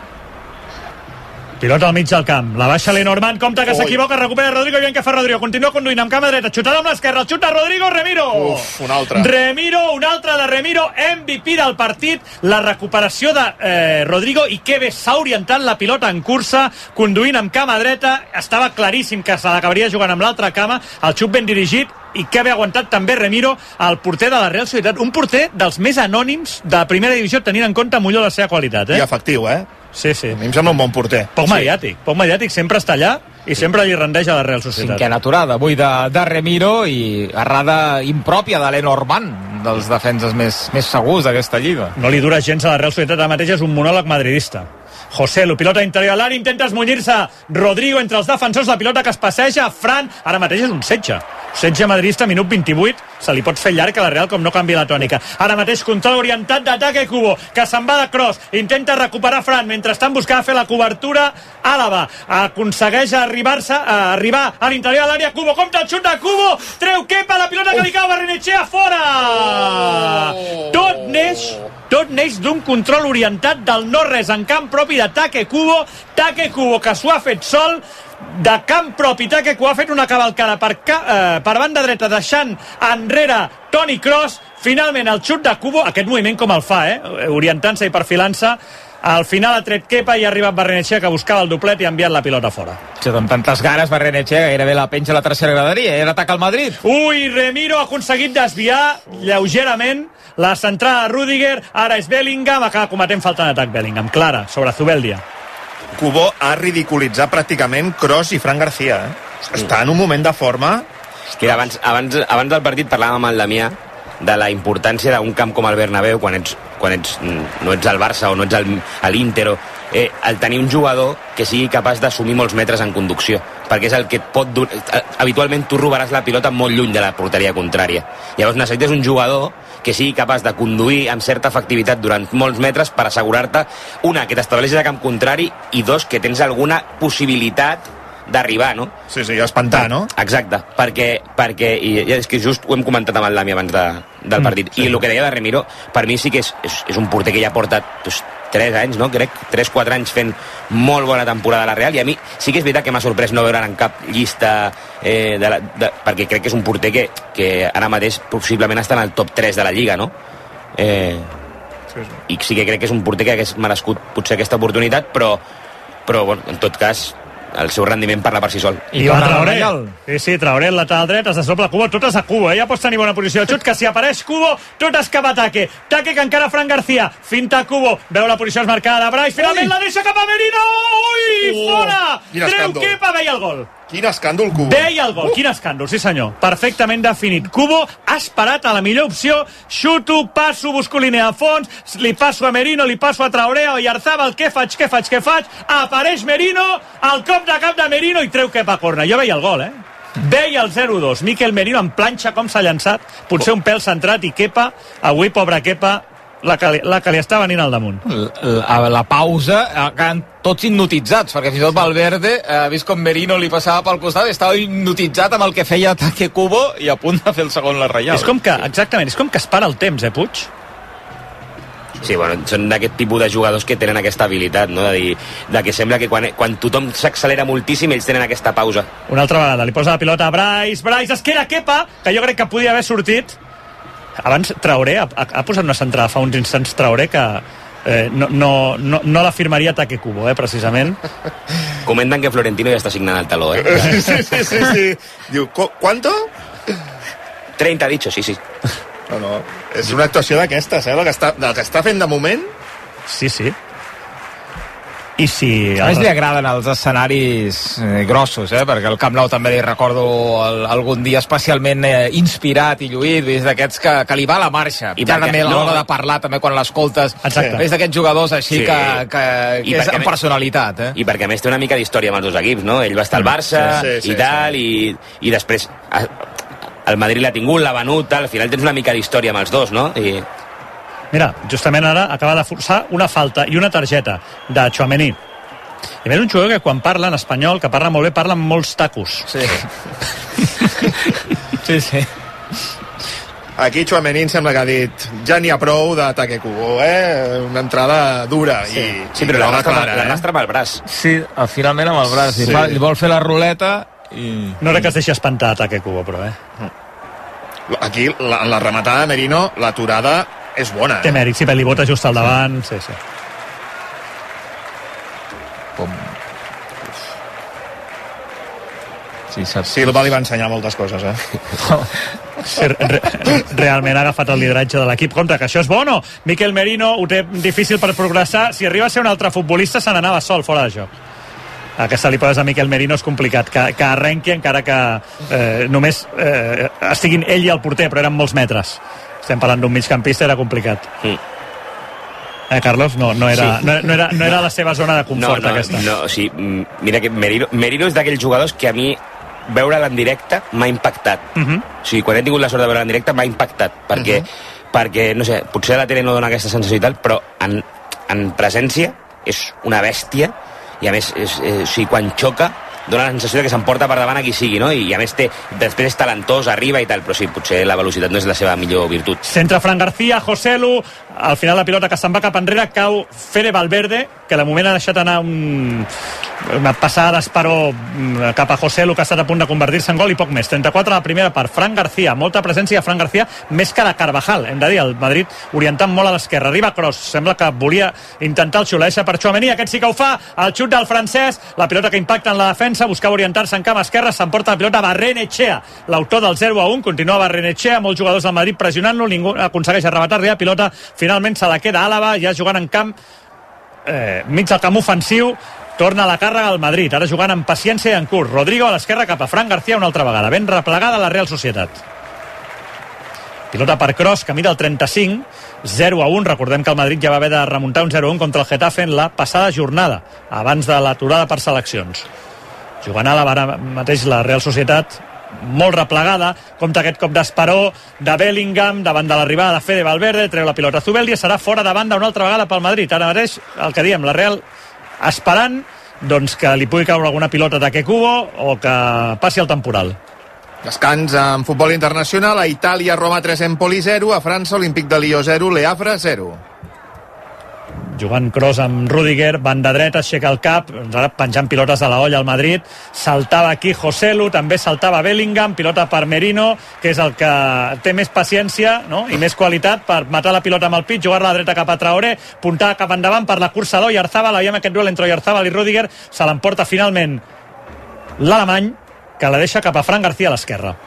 Pilota al mig del camp, la baixa Lenormand, compte que s'equivoca, recupera Rodrigo, i ben que fa Rodrigo, continua conduint amb cama dreta, xutada amb l'esquerra, el xuta Rodrigo, Remiro! Uf, un altre. Remiro, un altre de Remiro, M V P del partit, la recuperació de eh, Rodrigo, i que bé s'ha orientat la pilota en cursa, conduint amb cama dreta, estava claríssim que se l'acabaria jugant amb l'altra cama, el xut ben dirigit, i que havia aguantat també Remiro, el porter de la Real Societat, un porter dels més anònims de la primera divisió, tenint en compte molt la seva qualitat, eh? I efectiu, eh? Sí, sí. A mi em sembla un bon porter. Poc sí. mediàtic, poc mediàtic, sempre està allà i sempre li rendeix a la Real Societat. Cinquena aturada avui de, de Remiro i errada impròpia de Lenormand, dels defenses més, més segurs d'aquesta lliga. No li dura gens a la Real Societat, ara mateix és un monòleg madridista. José, lo pilota interior a l'àrea, intenta esmunyir-se Rodrigo entre els defensors, la pilota que es passeja, Fran, ara mateix és un setge. Setge madridista, minut vint-i-vuit, se li pot fer llarg a la Real com no canvia la tònica. Ara mateix control orientat d'ataque Cubo, que se'n va de cross, intenta recuperar Fran, mentrestant buscava fer la cobertura, Àlava aconsegueix arribar-se, a arribar a l'interior de l'àrea, Cubo, compta el xut de Cubo, treu Kepa, la pilota que li cau a Barrenetxea, fora! Oh. Tot neix, tot neix d'un control orientat del no-res en camp propi de Take Cubo, Take Cubo que s'ho ha fet sol, de camp propi, Take Cubo ha fet una cavalcada per, eh, per banda dreta, deixant enrere Toni Kroos, finalment el xut de Cubo, aquest moviment com el fa, eh? Orientant-se i perfilant-se, al final ha tret Kepa i ha arribat Barrenetxea, que buscava el doblet i ha enviat la pilota fora. Sí, amb tantes ganes Barrenetxea gairebé la penja a la tercera graderia, era atac al Madrid. Ui, Remiro ha aconseguit desviar lleugerament la centrada de Rüdiger, ara és Bellingham, acaba cometent falta d'atac Bellingham, clara, sobre Zubeldia. Cubo ha ridiculitzat pràcticament Kroos i Fran García, eh? Està en un moment de forma... Que abans, abans, abans del partit parlàvem amb el Damià de la importància d'un camp com el Bernabéu quan ets, quan ets, no ets al Barça o no ets a l'Inter, eh, el tenir un jugador que sigui capaç d'assumir molts metres en conducció, perquè és el que et pot dur... habitualment tu robaràs la pilota molt lluny de la porteria contrària, llavors necessites un jugador que sigui capaç de conduir amb certa efectivitat durant molts metres per assegurar-te, una, que t'estableixes a camp contrari, i dos, que tens alguna possibilitat d'arribar, no? Sí, sí, espantar, no? Exacte, perquè, perquè i, i és que just ho hem comentat amb el Dami abans de, del partit, mm, sí. I el que deia de Remiro, per mi sí que és, és, és un porter que ja porta doncs, tres anys, no? Crec, tres quatre anys fent molt bona temporada a la Real, i a mi sí que és veritat que m'ha sorprès no veure'n en cap llista, eh, de la, de, perquè crec que és un porter que, que ara mateix possiblement està en el top tres de la Lliga, no? Eh... sí, sí. I sí que crec que és un porter que hagués merescut potser aquesta oportunitat, però, però bueno, en tot cas el seu rendiment parla per si sol. I, I va Traoré. Sí, sí, Traoré, el lateral dret, es desdobla Cubo, totes a Cubo, eh? Ja pots tenir bona posició de xut, que si apareix Cubo, totes cap a Taque. Taque que encara Fran García, finta Cubo, veu la posició esmarcada de Brais, finalment Ui. la deixa cap a Merino! Ui, oh, fora! Treu Kepa, veia el gol. Quin escàndol, Cubo. Veia el gol, quin escàndol, sí senyor. Perfectament definit. Cubo ha esperat a la millor opció, xuto, passo, busco línia de fons, li passo a Merino, li passo a Traoré, a Oyarzabal, què faig, què faig, què faig? Apareix Merino, el cop de cap de Merino i treu Kepa a corna. Jo veia el gol, eh? Veia el zero dos. Miquel Merino en planxa com s'ha llançat, potser un pèl centrat i Kepa, avui, pobre Kepa, la que, li, la que li està venint al damunt. La, la pausa, acaben tots hipnotitzats, perquè fins i tot Valverde ha vist com Merino li passava pel costat, estava hipnotitzat amb el que feia Taque Cubo i a punt de fer el segon la Reial. És com que, exactament, és com que es para el temps, eh, Puig? Sí, bueno, són d'aquest tipus de jugadors que tenen aquesta habilitat, no? De dir, de que sembla que quan, quan tothom s'accelera moltíssim, ells tenen aquesta pausa. Una altra vegada, li posa la pilota a Brais, Brais es queda Kepa, que jo crec que podia haver sortit. Abans Traoré ha, ha posat una centrada fa uns instants Traoré que eh, no, no, no, no la firmaria Taque Cubo, eh, precisament. Comenten que Florentino ja està signant el taló, eh? Sí, sí, sí, sí. Diu, ¿cuánto? treinta, dicho, sí, sí. No, no, és una actuació d'aquestes, eh? El que està, del que està fent de moment. Sí, sí. I si... A més li agraden els escenaris eh, grossos, eh? Perquè el Camp Nou també li recordo el, algun dia especialment eh, inspirat i lluït, és d'aquests que, que li va a la marxa. I ja també a l'hora no, de parlar, també quan l'escoltes, és d'aquests jugadors així sí. que, que, que és amb personalitat. Eh? I perquè a més té una mica d'història amb els dos equips, no? Ell va estar al Barça sí, sí, i tal, sí. i, i després el Madrid l'ha tingut, l'ha venut, tal. Al final tens una mica d'història amb els dos, no? I... Mira, justament ara acaba de forçar una falta i una targeta de Tchouaméni. I més un jugador que quan parla en espanyol, que parla molt bé, parla amb molts tacos. Sí. sí, sí. Aquí Tchouaméni em sembla que ha dit ja n'hi ha prou d'Ataque Cubo, eh? Una entrada dura. Sí, i, sí però l'arrastra amb el braç. Sí, finalment amb el braç. Sí. Li, li vol fer la ruleta i... No crec que es deixi espantar Ataque Cubo, però, eh? Aquí, la, la rematada de Merino, l'aturada és bona, eh? Té mèrit, sí, li bota just al davant, sí, sí. Com... Sí, saps. Silva li va ensenyar moltes coses, eh? Sí, re, realment ha agafat el lideratge de l'equip. Compte, que això és bueno. Miquel Merino ho té difícil per progressar. Si arriba a ser un altre futbolista, se n'anava sol, fora de joc. Aquesta li poses a Miquel Merino és complicat, que, que arrenqui encara que eh, només eh, estiguin ell i el porter, però eren molts metres. Estem parlant d'un migcampista, era complicat. Mm. Eh, Carlos? No, no, era, sí. no, no, era, no era la seva zona de confort, no, no, aquesta. No, o sigui, mira que Merino, Merino és d'aquells jugadors que a mi veure'l en directe m'ha impactat. Uh -huh. O sigui, quan he tingut la sort de veure'l en directe m'ha impactat, perquè, uh -huh. perquè, no sé, potser la tele no dona aquesta sensació i tal, però en, en presència és una bèstia, i a més, és, és, o sigui, quan xoca dona la sensació de que s'emporta per davant a qui sigui, no? I a més té, després és talentós, arriba i tal, però sí, potser la velocitat no és la seva millor virtut. Centre Fran García, Joselu, al final la pilota que se'n va cap enrere, cau Fede Valverde, que de moment ha deixat anar un, una passada d'esperó cap a Joselu, que ha estat a punt de convertir-se en gol, i poc més. trenta-quatre a la primera part, Fran García, molta presència de Fran García, més que de Carvajal, hem de dir, el Madrid orientant molt a l'esquerra. Arriba Kroos, sembla que volia intentar el xut, la deixa per Tchouaméni, aquest sí que ho fa, el xut del francès, la pilota que impacta en la defensa, buscava orientar-se en camp esquerra, s'emporta la pilota Barrenechea, l'autor del zero a un, continua Barrenechea, molts jugadors del Madrid pressionant-lo, ningú aconsegueix arrebatar-li la pilota, finalment se la queda Àlava, ja jugant en camp eh, mig del camp ofensiu, torna a la càrrega al Madrid, ara jugant amb paciència i en curt. Rodrigo a l'esquerra cap a Fran García una altra vegada, ben replegada la Real Societat. Pilota per Kroos, camí del trenta-cinc, zero a un, recordem que el Madrid ja va haver de remuntar un zero a un contra el Getafe en la passada jornada, abans de l'aturada per seleccions. Jugant a la ara mateix la Real Societat, molt replegada, compta aquest cop d'esperó de Bellingham davant de l'arribada de Fede Valverde, treu la pilota a Zubeldia, serà fora de banda una altra vegada pel Madrid. Ara mateix, el que diem, la Real esperant doncs, que li pugui caure alguna pilota d'Ataque Cubo o que passi el temporal. Descans en futbol internacional, a Itàlia, Roma tres, Empoli zero, a França, Olímpic de Lió zero, Le Havre zero. jugant Kroos amb Rüdiger, banda dreta, aixeca el cap, penjant pilotes a la olla al Madrid, saltava aquí Joselu, també saltava Bellingham, pilota per Merino, que és el que té més paciència, no?, i més qualitat per matar la pilota amb el pit, jugar-la a la dreta cap a Traoré, puntar cap endavant per la cursa d'Oyarzabal, veiem aquest duel entre Oyarzabal i Rüdiger, se l'emporta finalment l'alemany, que la deixa cap a Fran García a l'esquerra.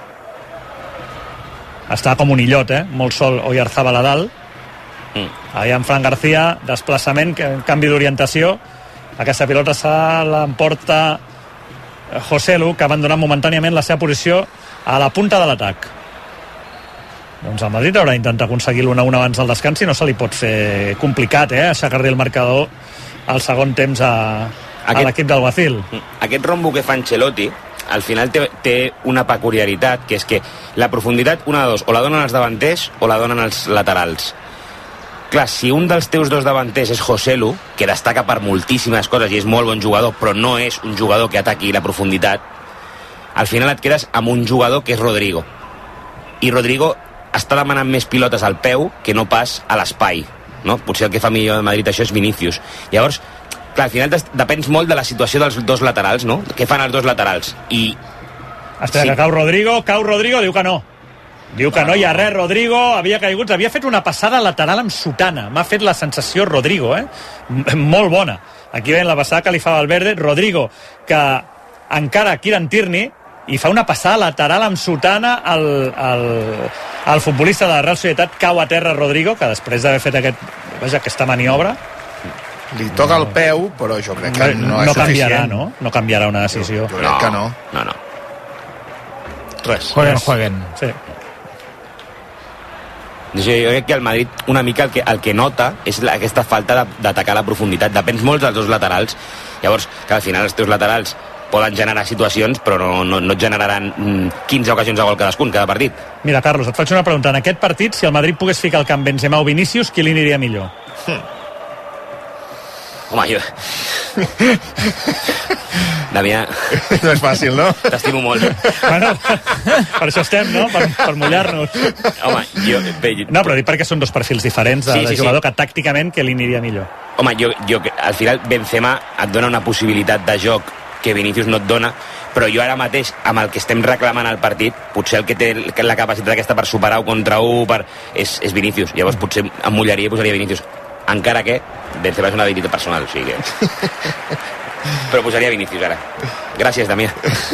Està com un illot, eh? Molt sol Oyarzabal a dalt. Mm. Allà en Fran García, desplaçament, canvi d'orientació. Aquesta pilota se l'emporta Joselu, que ha abandonat momentàniament la seva posició a la punta de l'atac. Doncs el Madrid haurà d'intentar aconseguir l'un a un abans del descans i no se li pot fer complicat, eh? Aixecar-li el marcador al segon temps a, a l'equip del Guacil. Aquest rombo que fa Ancelotti al final té, té una peculiaritat, que és que la profunditat, una de dos, o la donen els davanters o la donen els laterals. Clar, si un dels teus dos davanters és Joselu, que destaca per moltíssimes coses i és molt bon jugador, però no és un jugador que ataqui la profunditat, al final et quedes amb un jugador que és Rodrigo. I Rodrigo està demanant més pilotes al peu que no pas a l'espai, no? Potser el que fa millor de Madrid això és Vinícius. Llavors, clar, al final depens molt de la situació dels dos laterals, no? Què fan els dos laterals? I... Espera, sí. Que cau Rodrigo, cau Rodrigo, diu que no. Diu que no hi ha res, Rodrigo havia caigut, havia fet una passada lateral amb Sutana. M'ha fet la sensació Rodrigo, eh? Molt bona. Aquí veiem la passada que li fa Valverde. Rodrigo, que encara Kieran Tierney, i fa una passada lateral amb Sutana al, al, al futbolista de la Real Societat, cau a terra Rodrigo, que després d'haver fet aquest, vaja, aquesta maniobra... Li toca el peu, però jo crec que no, no és no canviarà, suficient. no? No canviarà una decisió. Jo, jo crec no, que no. No, no. Res. Jueguen, jueguen. Sí. Jo, jo crec que el Madrid una mica el que, el que nota és la, aquesta falta d'atacar la profunditat. Depens molt dels dos laterals. Llavors, que al final els teus laterals poden generar situacions, però no, no, no et generaran quinze ocasions de gol cadascun, cada partit. Mira, Carlos, et faig una pregunta. En aquest partit, si el Madrid pogués ficar al camp Benzema o Vinícius, qui li aniria millor? Hmm. Home, jo... Damià... No és fàcil, no? T'estimo molt. Bueno, per això estem, no? Per, per mullar-nos. Home, jo... Bé, jo... No, però dic perquè són dos perfils diferents de, sí, sí, de jugador sí. Que tàcticament que li aniria millor. Home, jo, jo, al final Benzema et dona una possibilitat de joc que Vinícius no et dona, però jo ara mateix, amb el que estem reclamant al partit, potser el que té la capacitat aquesta per superar un contra un per... és, és Vinícius. Llavors potser em mullaria i posaria Vinícius. Encara que Benzema és una habilitat personal, o sigui que... Però posaria Vinícius ara. Gràcies, Damià.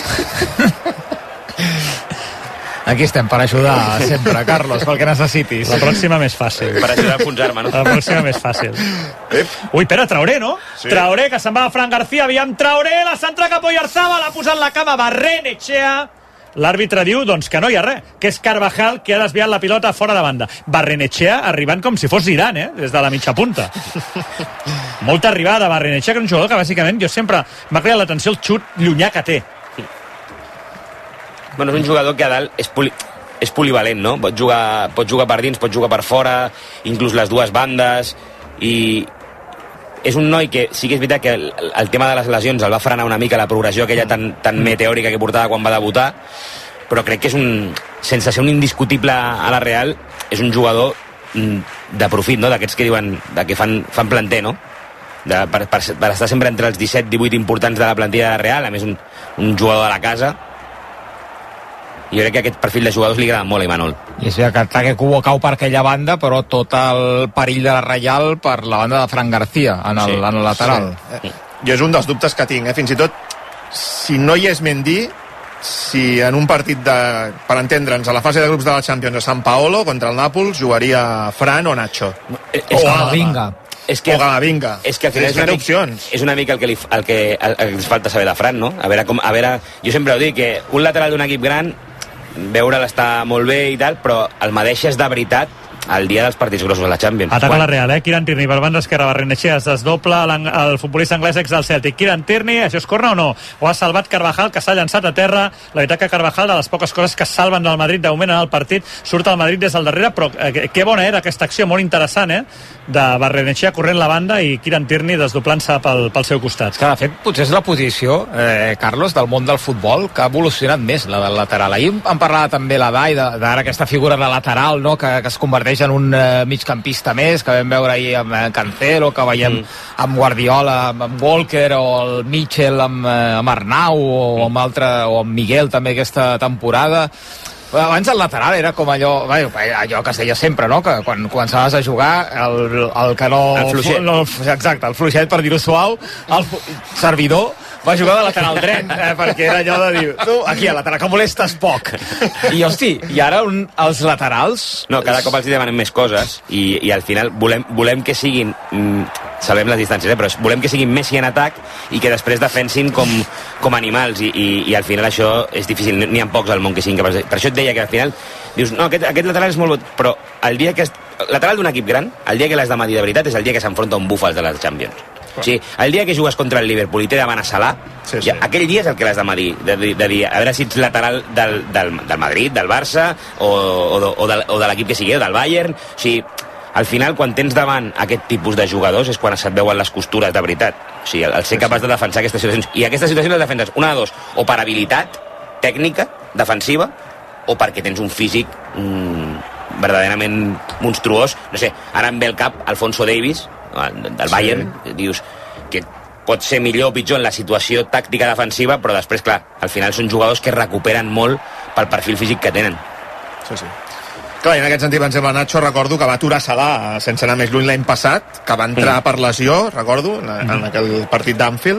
Aquí estem per ajudar sempre, Carlos, pel que necessitis. La pròxima més fàcil. Per ajudar a enfonsar-me, no? La pròxima més fàcil. Ep. Ui, espera, Traoré, no? Sí. Traoré, que se'n va a Fran García, aviam Traoré, la centra cap a Oyarzabal, l'ha posat la cama Barrenechea. L'àrbitre diu doncs, que no hi ha res, que és Carvajal qui ha desviat la pilota fora de banda. Barrenechea arribant com si fos Zidane, eh? Des de la mitja punta. Molta arribada, Barrenechea, que és un jugador que bàsicament jo sempre m'ha creat l'atenció el xut llunyà que té. Bueno, és un jugador que a dalt és, poli... és polivalent, no? Pot jugar, pot jugar per dins, pot jugar per fora, inclús les dues bandes, i és un noi que sí que és veritat que el, el tema de les lesions el va frenar una mica la progressió aquella tan, tan meteòrica que portava quan va debutar, però crec que és un, sense ser un indiscutible a la Real, és un jugador de profit, no? D'aquests que diuen de que fan, fan planter, no? De, per, per, per estar sempre entre els disset divuit importants de la plantilla de Real, a més un, un jugador de la casa. Jo crec que aquest perfil de jugadors li agrada molt a Imanol. I és que Taque Cubo cau per aquella banda, però tot el perill de la Reial per la banda de Fran García en el, sí, en el lateral. Sí. Jo és un dels dubtes que tinc, eh? Fins i tot si no hi és Mendy, si en un partit de, per entendre'ns, a la fase de grups de la Champions a San Paolo contra el Nàpols jugaria Fran o Nacho. És, o Camavinga. És que, o Camavinga. És que al final és una, opcions. És una mica el que, li, el que el, el que ens falta saber de Fran, no? A veure com, a veure, jo sempre ho dic, que un lateral d'un equip gran veure'l està molt bé i tal, però el Madeixes de veritat el dia dels partits grossos a la Champions. Ataca bueno. La Real, eh? Kieran Tierney per banda esquerra, Barrenechea es desdobla el futbolista anglès ex del Celtic. Kieran Tierney, això és corna o no? Ho ha salvat Carvajal, que s'ha llançat a terra. La veritat que Carvajal, de les poques coses que salven del Madrid de moment en el partit, surt el Madrid des del darrere, però eh, que bona era aquesta acció, molt interessant, eh? De Barrenechea corrent la banda i Kieran Tierney desdoblant-se pel, pel seu costat. Que de fet potser és la posició, eh, Carlos, del món del futbol que ha evolucionat més, la del lateral. Ahir en parlava també la Dai d'ara aquesta figura de lateral, no? que, que es converteix converteix en un uh, migcampista més, que vam veure ahir amb uh, Cancelo, que veiem mm. amb Guardiola, amb, amb Walker, o el Mitchell amb, uh, amb Arnau, o amb, altre, o amb Miguel també aquesta temporada. Abans el lateral era com allò, allò que es deia sempre, no? Que quan començaves a jugar, el, el que no... El fluixet. No, exacte, el fluixet, per dir-ho suau, el servidor va jugar de lateral dret, eh, perquè era allò de dir, tu, aquí a lateral, que molestes poc. I, hosti, i ara un, els laterals... No, cada cop els demanem més coses, i, i al final volem, volem que siguin... Mm, sabem les distàncies, eh, però volem que siguin Messi en atac i que després defensin com, com animals, i, i, i al final això és difícil, n'hi ha pocs al món que siguin capaços. Per això et deia que al final dius, no, aquest, aquest lateral és molt bo, però el dia que... Es, lateral d'un equip gran, el dia que l'has de medir de veritat és el dia que s'enfronta un Búfals de les Champions. O sigui, el dia que jugues contra el Liverpool i té davant a Salah, sí, sí. Ja, aquell dia és el que l'has de medir, de, de, de dir, a veure si ets lateral del, del, del Madrid, del Barça, o, o, de, o, de, o de l'equip que sigui, del Bayern. O sigui, al final, quan tens davant aquest tipus de jugadors és quan se't veuen les costures de veritat. O sigui, el, el ser capaç de defensar aquestes situacions. I aquestes situacions les defenses, una de dos, o per habilitat tècnica, defensiva, o perquè tens un físic mm, verdaderament monstruós. No sé, ara em ve el cap Alfonso Davies, del Bayern, sí. Dius que pot ser millor o pitjor en la situació tàctica defensiva, però després, clar, al final són jugadors que recuperen molt pel perfil físic que tenen. Sí, sí. Clar, i en aquest sentit, em sembla, Nacho, recordo que va aturar Salah sense anar més lluny l'any passat, que va entrar mm. per lesió, recordo, en, en mm. aquell partit d'Anfield.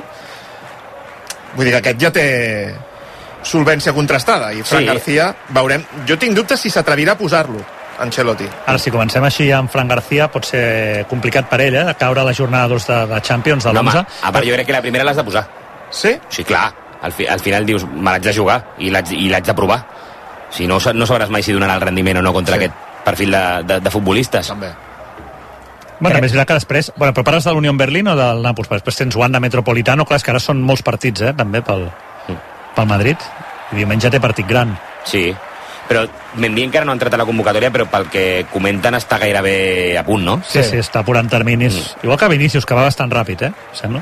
Vull dir que aquest ja té solvència contrastada, i Fran sí. García, veurem... Jo tinc dubtes si s'atrevirà a posar-lo, Ancelotti. Ara, si comencem així amb Fran García, pot ser complicat per ell, eh? Caure a la jornada dos de, de Champions, de l'onze. No, a part, jo crec que la primera l'has de posar. Sí? Sí, clar. Al, fi, al final dius, me l'haig de jugar i l'haig de provar. Si no, no sabràs mai si donarà el rendiment o no contra sí. aquest perfil de, de, de futbolistes. També. Bueno, més que després... Bueno, però parles de l'Unió Berlín o del Nàpols? Després tens Wanda Metropolitano, clar, és que ara són molts partits, eh, també, pel, pel Madrid. I diumenge té partit gran. Sí, però Mendy encara no ha entrat a la convocatòria, però pel que comenten està gairebé a punt, no? Sí, sí, sí està apurant terminis. Mm. Igual que Vinícius, que va bastant ràpid, eh? Sembla.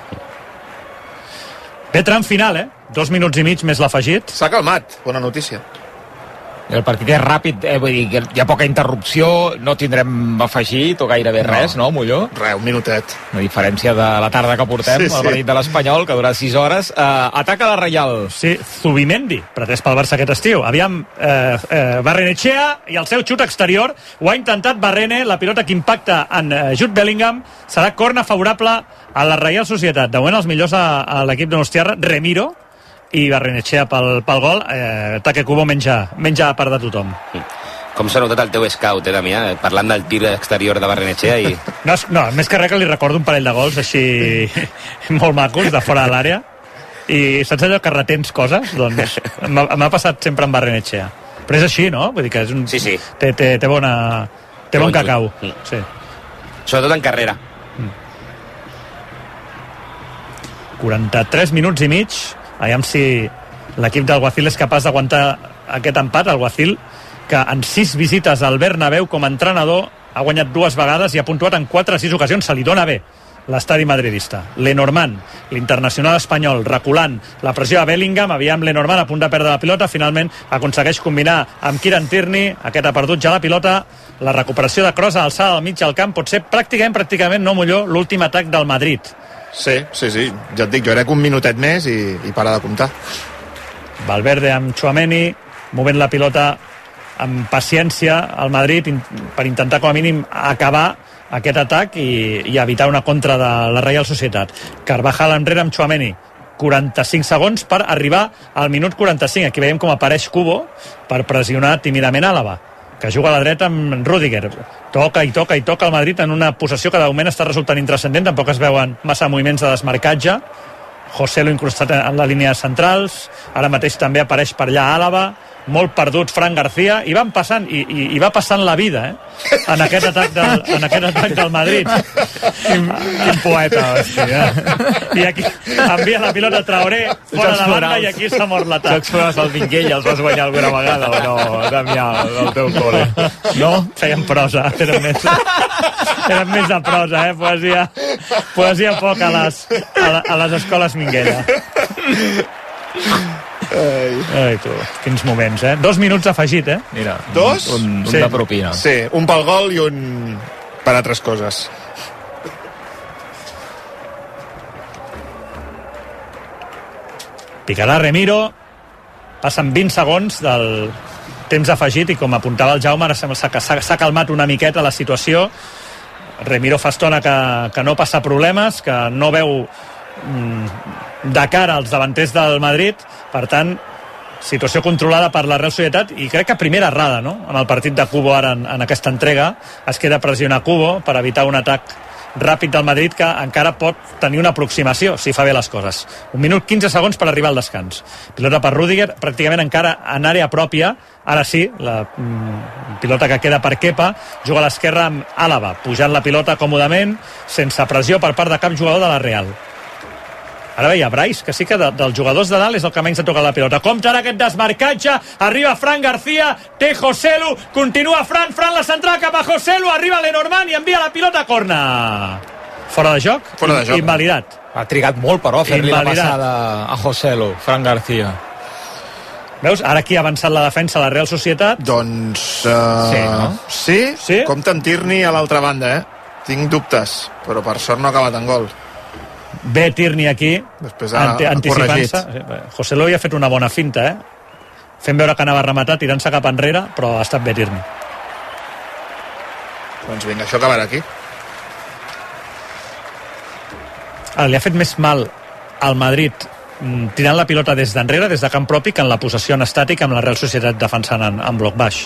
Bé, tram final, eh? Dos minuts i mig més l'afegit. S'ha calmat, bona notícia. El partit és ràpid, eh, vull dir que hi ha poca interrupció, no tindrem afegit o gairebé no. res, no, Molló? Res, un minutet. A diferència de la tarda que portem, sí, sí. el partit de l'Espanyol, que durarà sis hores. Uh, ataca la Reial. Sí, Zubimendi, pretès pel Barça aquest estiu. Aviam, eh, eh, Barrenechea i el seu xut exterior ho ha intentat Barrene, la pilota que impacta en eh, Jude Bellingham, serà corna favorable a la Reial Societat. De moment els millors a, a l'equip d'Donostiarra, Remiro i Barrenechea pel, pel gol. eh, Take Kubo menja, menja a part de tothom. Com s'ha notat el teu scout, eh, Damià, parlant del tir exterior de Barrenechea i... No, no, més que res que li recordo un parell de gols així molt macos de fora de l'àrea, i saps allò que retens coses? Doncs m'ha passat sempre amb Barrenechea, però és així, no? Vull dir que és un... Sí, sí. Té, té, té bona... té, té bon cacau. Mm. Sí. Sobretot en carrera. Mm. quaranta-tres minuts i mig. Aviam si l'equip d'Alguacil és capaç d'aguantar aquest empat. Alguacil, que en sis visites al Bernabéu com a entrenador ha guanyat dues vegades i ha puntuat en quatre o sis ocasions. Se li dona bé l'estadi madridista. Lenormand, l'internacional espanyol, reculant la pressió a Bellingham. Aviam, Lenormand a punt de perdre la pilota, finalment aconsegueix combinar amb Kieran Tierney. Aquest ha perdut ja la pilota. La recuperació de Kroos a l'alçada del mig del camp pot ser pràcticament, pràcticament, no Molló, l'últim atac del Madrid. Sí, sí, sí, ja et dic, jo crec un minutet més i, i para de comptar. Valverde amb Tchouaméni, movent la pilota amb paciència al Madrid in, per intentar com a mínim acabar aquest atac i, i evitar una contra de la Reial Societat. Carvajal enrere amb Tchouaméni, quaranta-cinc segons per arribar al minut quaranta-cinc. Aquí veiem com apareix Kubo per pressionar tímidament Àlava, que juga a la dreta amb Rüdiger. Toca i toca i toca el Madrid en una possessió que de moment està resultant intrascendent, tampoc es veuen massa moviments de desmarcatge. José lo incrustat en la línia centrals, ara mateix també apareix per allà Àlava, molt perdut Fran García, i van passant, i, i, i va passant la vida, eh? En aquest atac del, en aquest atac del Madrid. Quin, quin poeta, hòstia. I aquí envia la pilota Traoré fora de banda i aquí s'ha mort l'atac. Jocs florals del Vinguell els vas guanyar alguna vegada o no, Damià, del teu col·le? No? Feien prosa, eren més, eren més de prosa, eh? Poesia, poesia poc a les, a, a les escoles Minguella. Ai. Ai, tu, quins moments, eh? Dos minuts afegit, eh? Mira, dos? Un, un, un sí. de propina. Sí, un pel gol i un per altres coses. Picarà Remiro, passen vint segons del temps afegit i com apuntava el Jaume, ara sembla que s'ha calmat una miqueta la situació. Remiro fa estona que, que no passa problemes, que no veu de cara als davanters del Madrid, per tant situació controlada per la Real Societat i crec que primera errada, no? En el partit de Kubo ara en, en aquesta entrega es queda a pressionar Kubo per evitar un atac ràpid del Madrid que encara pot tenir una aproximació si fa bé les coses. Un minut quinze segons per arribar al descans. Pilota per Rüdiger, pràcticament encara en àrea pròpia. Ara sí, la mm, pilota que queda per Kepa, juga a l'esquerra amb Àlava, pujant la pilota còmodament, sense pressió per part de cap jugador de la Real. Ara veia Brais, que sí que de, dels jugadors de dalt és el que menys ha tocat la pilota. Compte ara aquest desmarcatge, arriba Fran García, té Joselu, continua Fran, Fran la central cap a Joselu, arriba Lenormand i envia la pilota a corna. Fora de joc? Fora de joc. Invalidat. Ha trigat molt, però, a fer-li la passada a Joselu, Fran García. Veus? Ara aquí ha avançat la defensa de la Real Societat. Doncs... Uh, sí, no? Sí? Sí? Compte en Tierney a l'altra banda, eh? Tinc dubtes, però per sort no ha acabat en gol. Bé Tierney aquí, després ha, ante, ha anticipant-se. José Lu ha fet una bona finta, eh? Fent veure que anava a rematar, tirant-se cap enrere, però ha estat bé Tierney. Doncs vinga, això acabarà aquí. Ara, li ha fet més mal al Madrid tirant la pilota des d'enrere, des de camp propi, que en la possessió en estàtic amb la Real Societat defensant en, en bloc baix.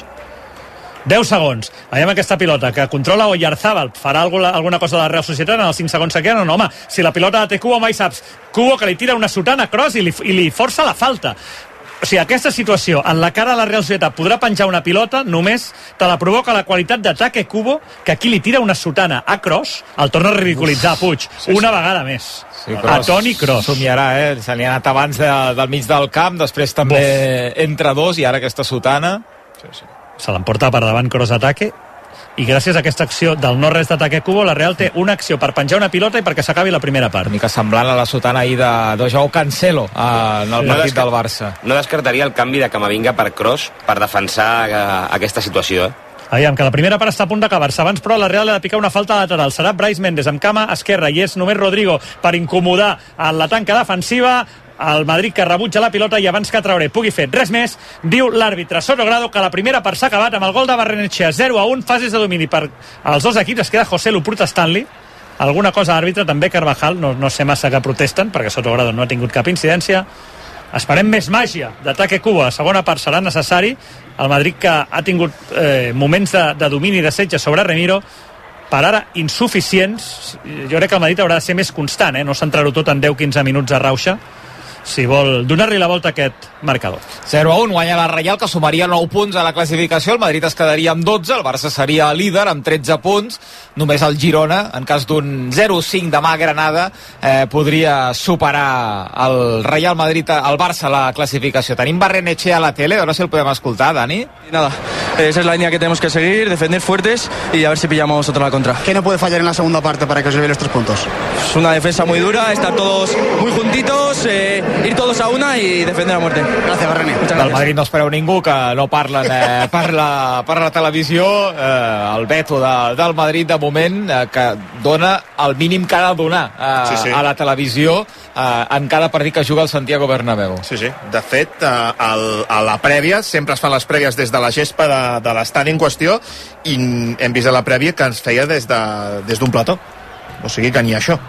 deu segons, veiem aquesta pilota que controla Oyarzábal, farà alguna, alguna cosa de la Real Societat en els cinc segons que queden o no? Home, si la pilota la té Kubo, mai saps. Kubo que li tira una sotana a Kroos i li, i li força la falta. O sigui, aquesta situació, en la cara de la Real Societat podrà penjar una pilota, només te la provoca la qualitat d'ataque Kubo, que aquí li tira una sotana a Kroos, el torna a ridiculitzar a Puig, sí, una sí. vegada més. Sí, a Toni Kroos. Somiarà, eh? Se li ha anat abans de, del mig del camp, després també Uf. entre dos, i ara aquesta sotana. Sí, sí. Se l'emporta per davant Kroos ataque, i gràcies a aquesta acció del no res d'ataque Kubo, la Real té una acció per penjar una pilota i perquè s'acabi la primera part. Una mica semblant a la sotana ahir de, de Joao Cancelo en el sí. partit no del Barça. No descartaria el canvi de Camavinga per Kroos per defensar uh, aquesta situació, eh? Aviam, que la primera part està a punt d'acabar-se. Abans, però, la Real ha de picar una falta lateral. Serà Brais Méndez amb cama esquerra i és només Rodrigo per incomodar en la tanca defensiva. El Madrid que rebutja la pilota i abans que Traoré pugui fer res més, diu l'àrbitre Sotogrado que la primera part s'ha acabat amb el gol de Barrenetxea zero a un, fases de domini per als dos equips. Es queda José Lu protestant-li alguna cosa a l'àrbitre, també Carvajal, no, no sé massa que protesten perquè Sotogrado no ha tingut cap incidència. Esperem més màgia d'ataque Cuba. La segona part serà necessari. El Madrid que ha tingut eh, moments de, de domini i de setge sobre Remiro, per ara insuficients. Jo crec que el Madrid haurà de ser més constant, eh? No centrar-ho tot en deu quinze minuts a Rauxa, si vol donar-li la volta a aquest marcador. zero a un, guanya la Reial, que sumaria nou punts a la classificació. El Madrid es quedaria amb dotze, el Barça seria líder amb tretze punts. Només el Girona, en cas d'un zero cinc demà a Granada, eh, podria superar el Real Madrid, el Barça a la clasificació. Tenim Barrenetxea a la tele, a veure si el podem escoltar, Dani. Y nada, esa es la línea que tenemos que seguir, defender fuertes y a ver si pillamos otra la contra. ¿Qué no puede fallar en la segunda parte para que os lleve los tres puntos? Es una defensa muy dura, estar todos muy juntitos, eh, ir todos a una y defender a muerte. Gràcies, Barrene. Del Madrid no espereu ningú, que no parlen eh, per, la, per la televisió. Eh, el veto de, del Madrid de moment, eh, que dona el mínim que ha de donar eh, sí, sí. a la televisió eh, en cada partit que juga el Santiago Bernabéu. Sí, sí. De fet, eh, el, a la prèvia, sempre es fan les prèvies des de la gespa de, de l'estadi en qüestió, i hem vist a la prèvia que ens feia des d'un de, des plató. O sigui que ni això.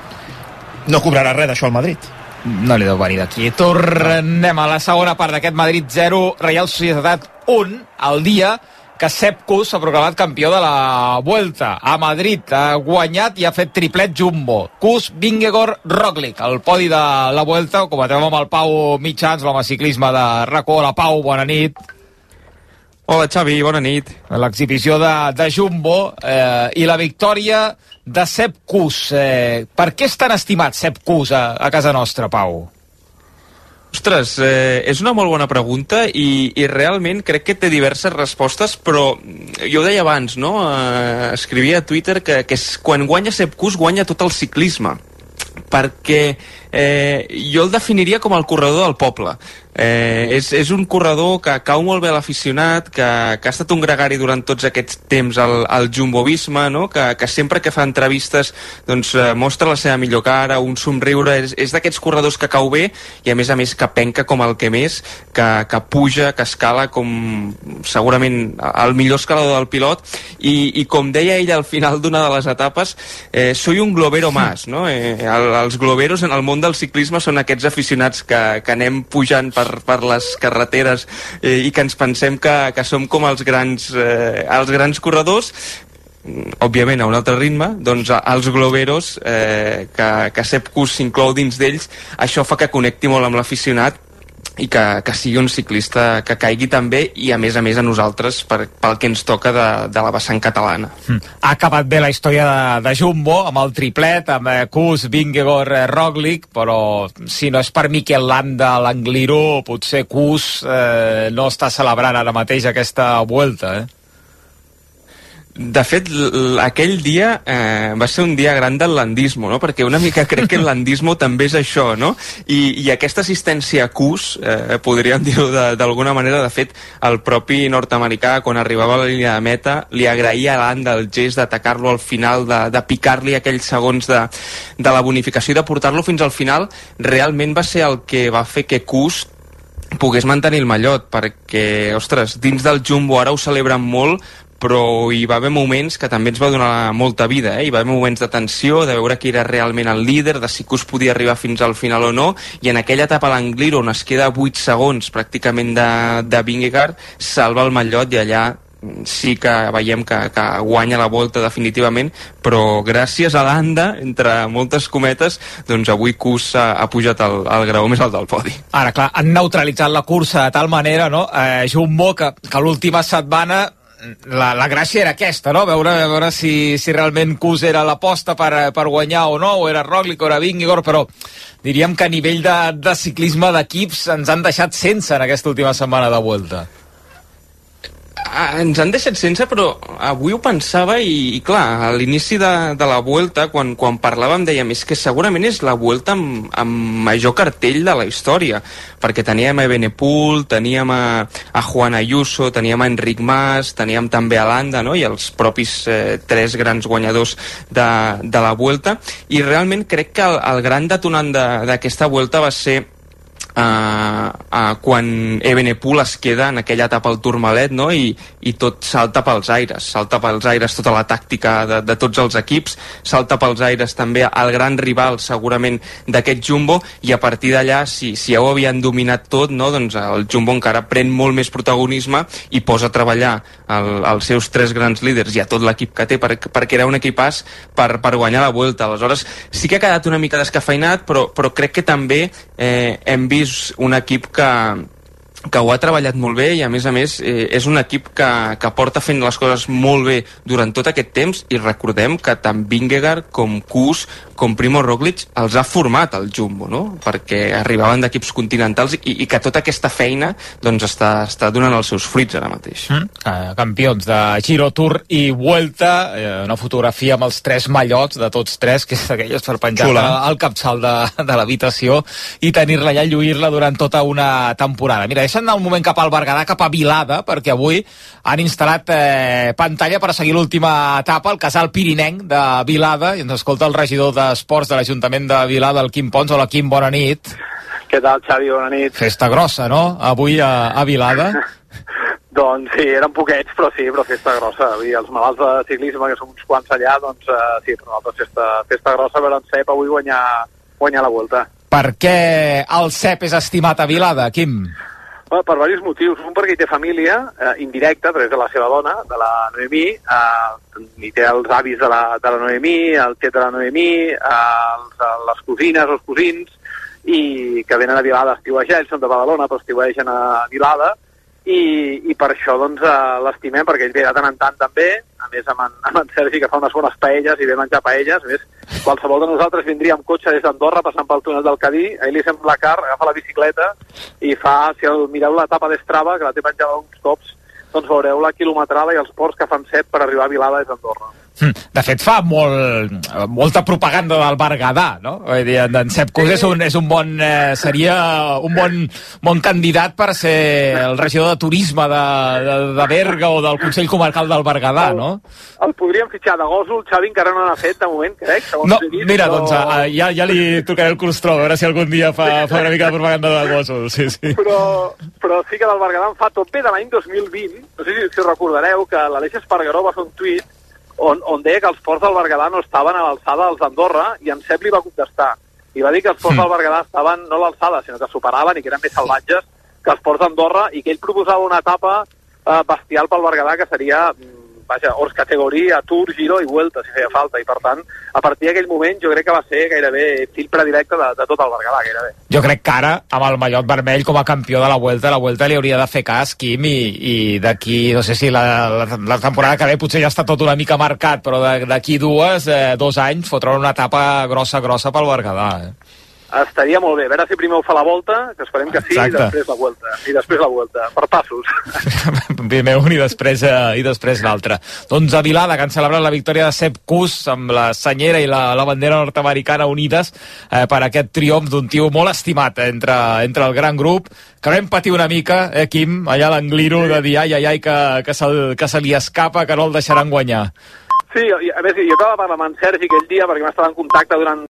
No cobrarà res d'això al Madrid. No li deu venir d'aquí. Tornem a la segona part d'aquest Madrid zero, Real Societat un, al dia que Sepp Kuss s'ha proclamat campió de la Vuelta a Madrid. Ha guanyat i ha fet triplet Jumbo. Kuss, Vingegaard, Roglic. El podi de la Vuelta, com comentem amb el Pau Mitjans, l'home ciclisme de RAC u. Hola, Pau, bona nit. Hola, Xavi, bona nit. L'exhibició de, de Jumbo eh, i la victòria de Sepp Kuss. Eh, per què és tan estimat Sepp Kuss a, a casa nostra, Pau? Ostres, eh, és una molt bona pregunta i, i realment crec que té diverses respostes, però jo ho deia abans, no? Eh, escrivia a Twitter que, que és, quan guanya Sepp Kuss guanya tot el ciclisme. perquè eh, jo el definiria com el corredor del poble. Eh, és, és un corredor que cau molt bé a l'aficionat, que, que ha estat un gregari durant tots aquests temps al, al Jumbo-Visma, no? que, que sempre que fa entrevistes doncs, eh, mostra la seva millor cara, un somriure, és, és d'aquests corredors que cau bé i a més a més que penca com el que més, que, que puja, que escala com segurament el millor escalador del pilot i, i com deia ell al final d'una de les etapes, eh, soy un globero más, no? Eh, el, els globeros en el món del ciclisme són aquests aficionats que, que anem pujant per Per, per les carreteres eh, i que ens pensem que, que som com els grans, eh, els grans corredors, òbviament a un altre ritme, doncs els globeros, eh, que, que Sepp Kuss s'inclou dins d'ells, això fa que connecti molt amb l'aficionat i que, que sigui un ciclista que caigui també i a més a més a nosaltres per, pel que ens toca de, de la vessant catalana. Mm. Ha acabat bé la història de, de Jumbo amb el triplet, amb eh, Kuss, Vingegaard, eh, Roglic, però si no és per Mikel Landa, l'Angliru, potser Kuss eh, no està celebrant ara mateix aquesta Vuelta, eh? De fet, aquell dia eh, va ser un dia gran del landismo, no? Perquè una mica crec que el landismo també és això, no? I, i aquesta assistència a Kuss, eh, podríem dir-ho d'alguna manera, de fet, el propi nord-americà, quan arribava a la línia de meta, li agraïa a Landa el gest d'atacar-lo al final, de, de picar-li aquells segons de, de la bonificació i de portar-lo fins al final, realment va ser el que va fer que Kuss pogués mantenir el mallot, perquè, ostres, dins del Jumbo ara ho celebren molt, però hi va haver moments que també ens va donar molta vida, eh? Hi va haver moments de tensió, de veure qui era realment el líder, de si Kuss podia arribar fins al final o no, i en aquella etapa a l'Angliru, on es queda vuit segons pràcticament de, de Vingegaard, salva el mallot i allà sí que veiem que, que guanya la Volta definitivament, però gràcies a Landa, entre moltes cometes, doncs avui Kuss ha, ha pujat el, el graó més alt del podi. Ara, clar, han neutralitzat la cursa de tal manera, no? Eh, Jumbo, que, que l'última setmana La, la gràcia era aquesta, no? Veure, veure si, si realment Kuss era l'aposta per, per guanyar o no, o era Roglic o era Vingegaard, però diríem que a nivell de, de ciclisme d'equips ens han deixat sense en aquesta última setmana de Vuelta. Ah, ens han deixat sense, però avui ho pensava i, i clar, a l'inici de, de la Vuelta, quan, quan parlàvem, dèiem, és que segurament és la Vuelta amb, amb major cartell de la història, perquè teníem a Evenepoel, teníem a, a Juan Ayuso, teníem a Enric Mas, teníem també a Landa, no?, i els propis eh, tres grans guanyadors de, de la Vuelta, i realment crec que el, el gran detonant d'aquesta Vuelta va ser Uh, uh, quan Evenepoel es queda en aquella etapa al Tourmalet, no? I, i tot salta pels aires, salta pels aires tota la tàctica de, de tots els equips, salta pels aires també el gran rival segurament d'aquest Jumbo, i a partir d'allà, si, si ja ho havien dominat tot, no? Doncs el Jumbo encara pren molt més protagonisme i posa a treballar el, els seus tres grans líders i a tot l'equip que té, per, perquè era un equipàs per, per guanyar la Vuelta. Aleshores sí que ha quedat una mica descafeinat, però, però crec que també eh, hem vist un equip que, que ho ha treballat molt bé, i a més a més eh, és un equip que, que porta fent les coses molt bé durant tot aquest temps, i recordem que tant Vingegaard com Kuss com Primo Roglic els ha format el Jumbo, no? Perquè arribaven d'equips continentals, i, i que tota aquesta feina doncs està, està donant els seus fruits ara mateix. Mm, eh, campions de Giro, Tour i Vuelta, eh, una fotografia amb els tres mallots de tots tres, que és d'aquelles per penjar al capçal de, de l'habitació i tenir-la allà, lluir-la durant tota una temporada. Mira, deixa'm anar un moment cap al Berguedà, cap a Vilada, perquè avui han instal·lat eh, pantalla per seguir l'última etapa, el casal pirinenc de Vilada, i ens escolta el regidor d'Esports de l'Ajuntament de Vilada, el Quim Pons. Hola, Quim, bona nit. Què tal, Xavi? Bona nit. Festa grossa, no?, avui a, a Vilada. Doncs sí, eren poquets, però sí, però festa grossa. Avui els malalts de ciclisme, que som uns quants allà, doncs uh, sí, per nosaltres festa, festa grossa, veure en Sepp avui guanyar, guanyar la Vuelta. Per què el Sepp és estimat a Vilada, Quim? Bueno, per diversos motius. Un, perquè hi té família, eh, indirecta, a través de la seva dona, de la Noemí, eh, hi té els avis de la, de la Noemí, el tiet de la Noemí, eh, els, les cosines, els cosins, i que venen a Vilada a estiuejar. Ells són de Badalona, però estiuegen a Vilada, i, i per això doncs eh, l'estimem, perquè ell ve de tant en tant també, a més amb en, amb en Sergi, que fa unes bones paelles i ve a menjar paelles. A més, qualsevol de nosaltres vindria amb cotxe des d'Andorra passant pel túnel del Cadí, a ell li sembla car, agafa la bicicleta i fa, si el, mireu l'etapa d'Strava, que la té penjada uns cops, doncs veureu la quilometrada i els ports que fan Sepp per arribar a Vilada des d'Andorra. De fet, fa molt, molta propaganda del Berguedà, no? Vull dir, en Sepp Kuss és un, és un bon... Eh, seria un bon, bon candidat per ser el regidor de turisme de, de, de Berga o del Consell Comarcal del Berguedà, no? El, el podríem fitxar de gòsol, Xavi encara no l'ha fet, de moment, crec. No, mira, però... doncs uh, ja, ja li tocaré el clostró, a veure si algun dia fa, fa una mica de propaganda de gòsol, sí, sí. Però, però sí que del Berguedà en fa tot bé de l'any dos mil vint. No sé si, si recordareu que l'Aleix Espargaró va fer un tuit On, on deia que els ports del Berguedà no estaven a l'alçada dels d'Andorra, i en Sepp li va contestar. I va dir que els ports mm. del Berguedà estaven no a l'alçada, sinó que superaven i que eren més salvatges que els ports d'Andorra, i que ell proposava una etapa eh, bestial pel Berguedà, que seria, vaja, hors categoria, Tour, Giro i Vuelta, si feia falta. I per tant, a partir d'aquell moment, jo crec que va ser gairebé fill predilecte de, de tot el Berguedà, gairebé. Jo crec que ara, amb el mallot vermell com a campió de la Vuelta, la Vuelta li hauria de fer cas, Quim, i, i d'aquí, no sé si la, la, la temporada que ve potser ja està tot una mica marcat, però d'aquí dues, eh, dos anys, fotran una etapa grossa, grossa pel Berguedà, eh? Estaria molt bé. A veure si primer ho fa la Volta, que esperem que sí, Exacte. i després la Vuelta. I després la Vuelta, per passos. Primer un i després, eh, i després l'altre. Doncs a Vilada, que han celebrat la victòria de Sepp Kuss amb la senyera i la, la bandera nord-americana unides eh, per aquest triomf d'un tio molt estimat entre, entre el gran grup, que vam patir una mica, eh, Quim, allà l'Angliru de dir ai, ai, ai, que, que, se, que se li escapa, que no el deixaran guanyar. Sí, a més, jo acabo de parlar amb en Sergi aquell dia perquè m'estava en contacte durant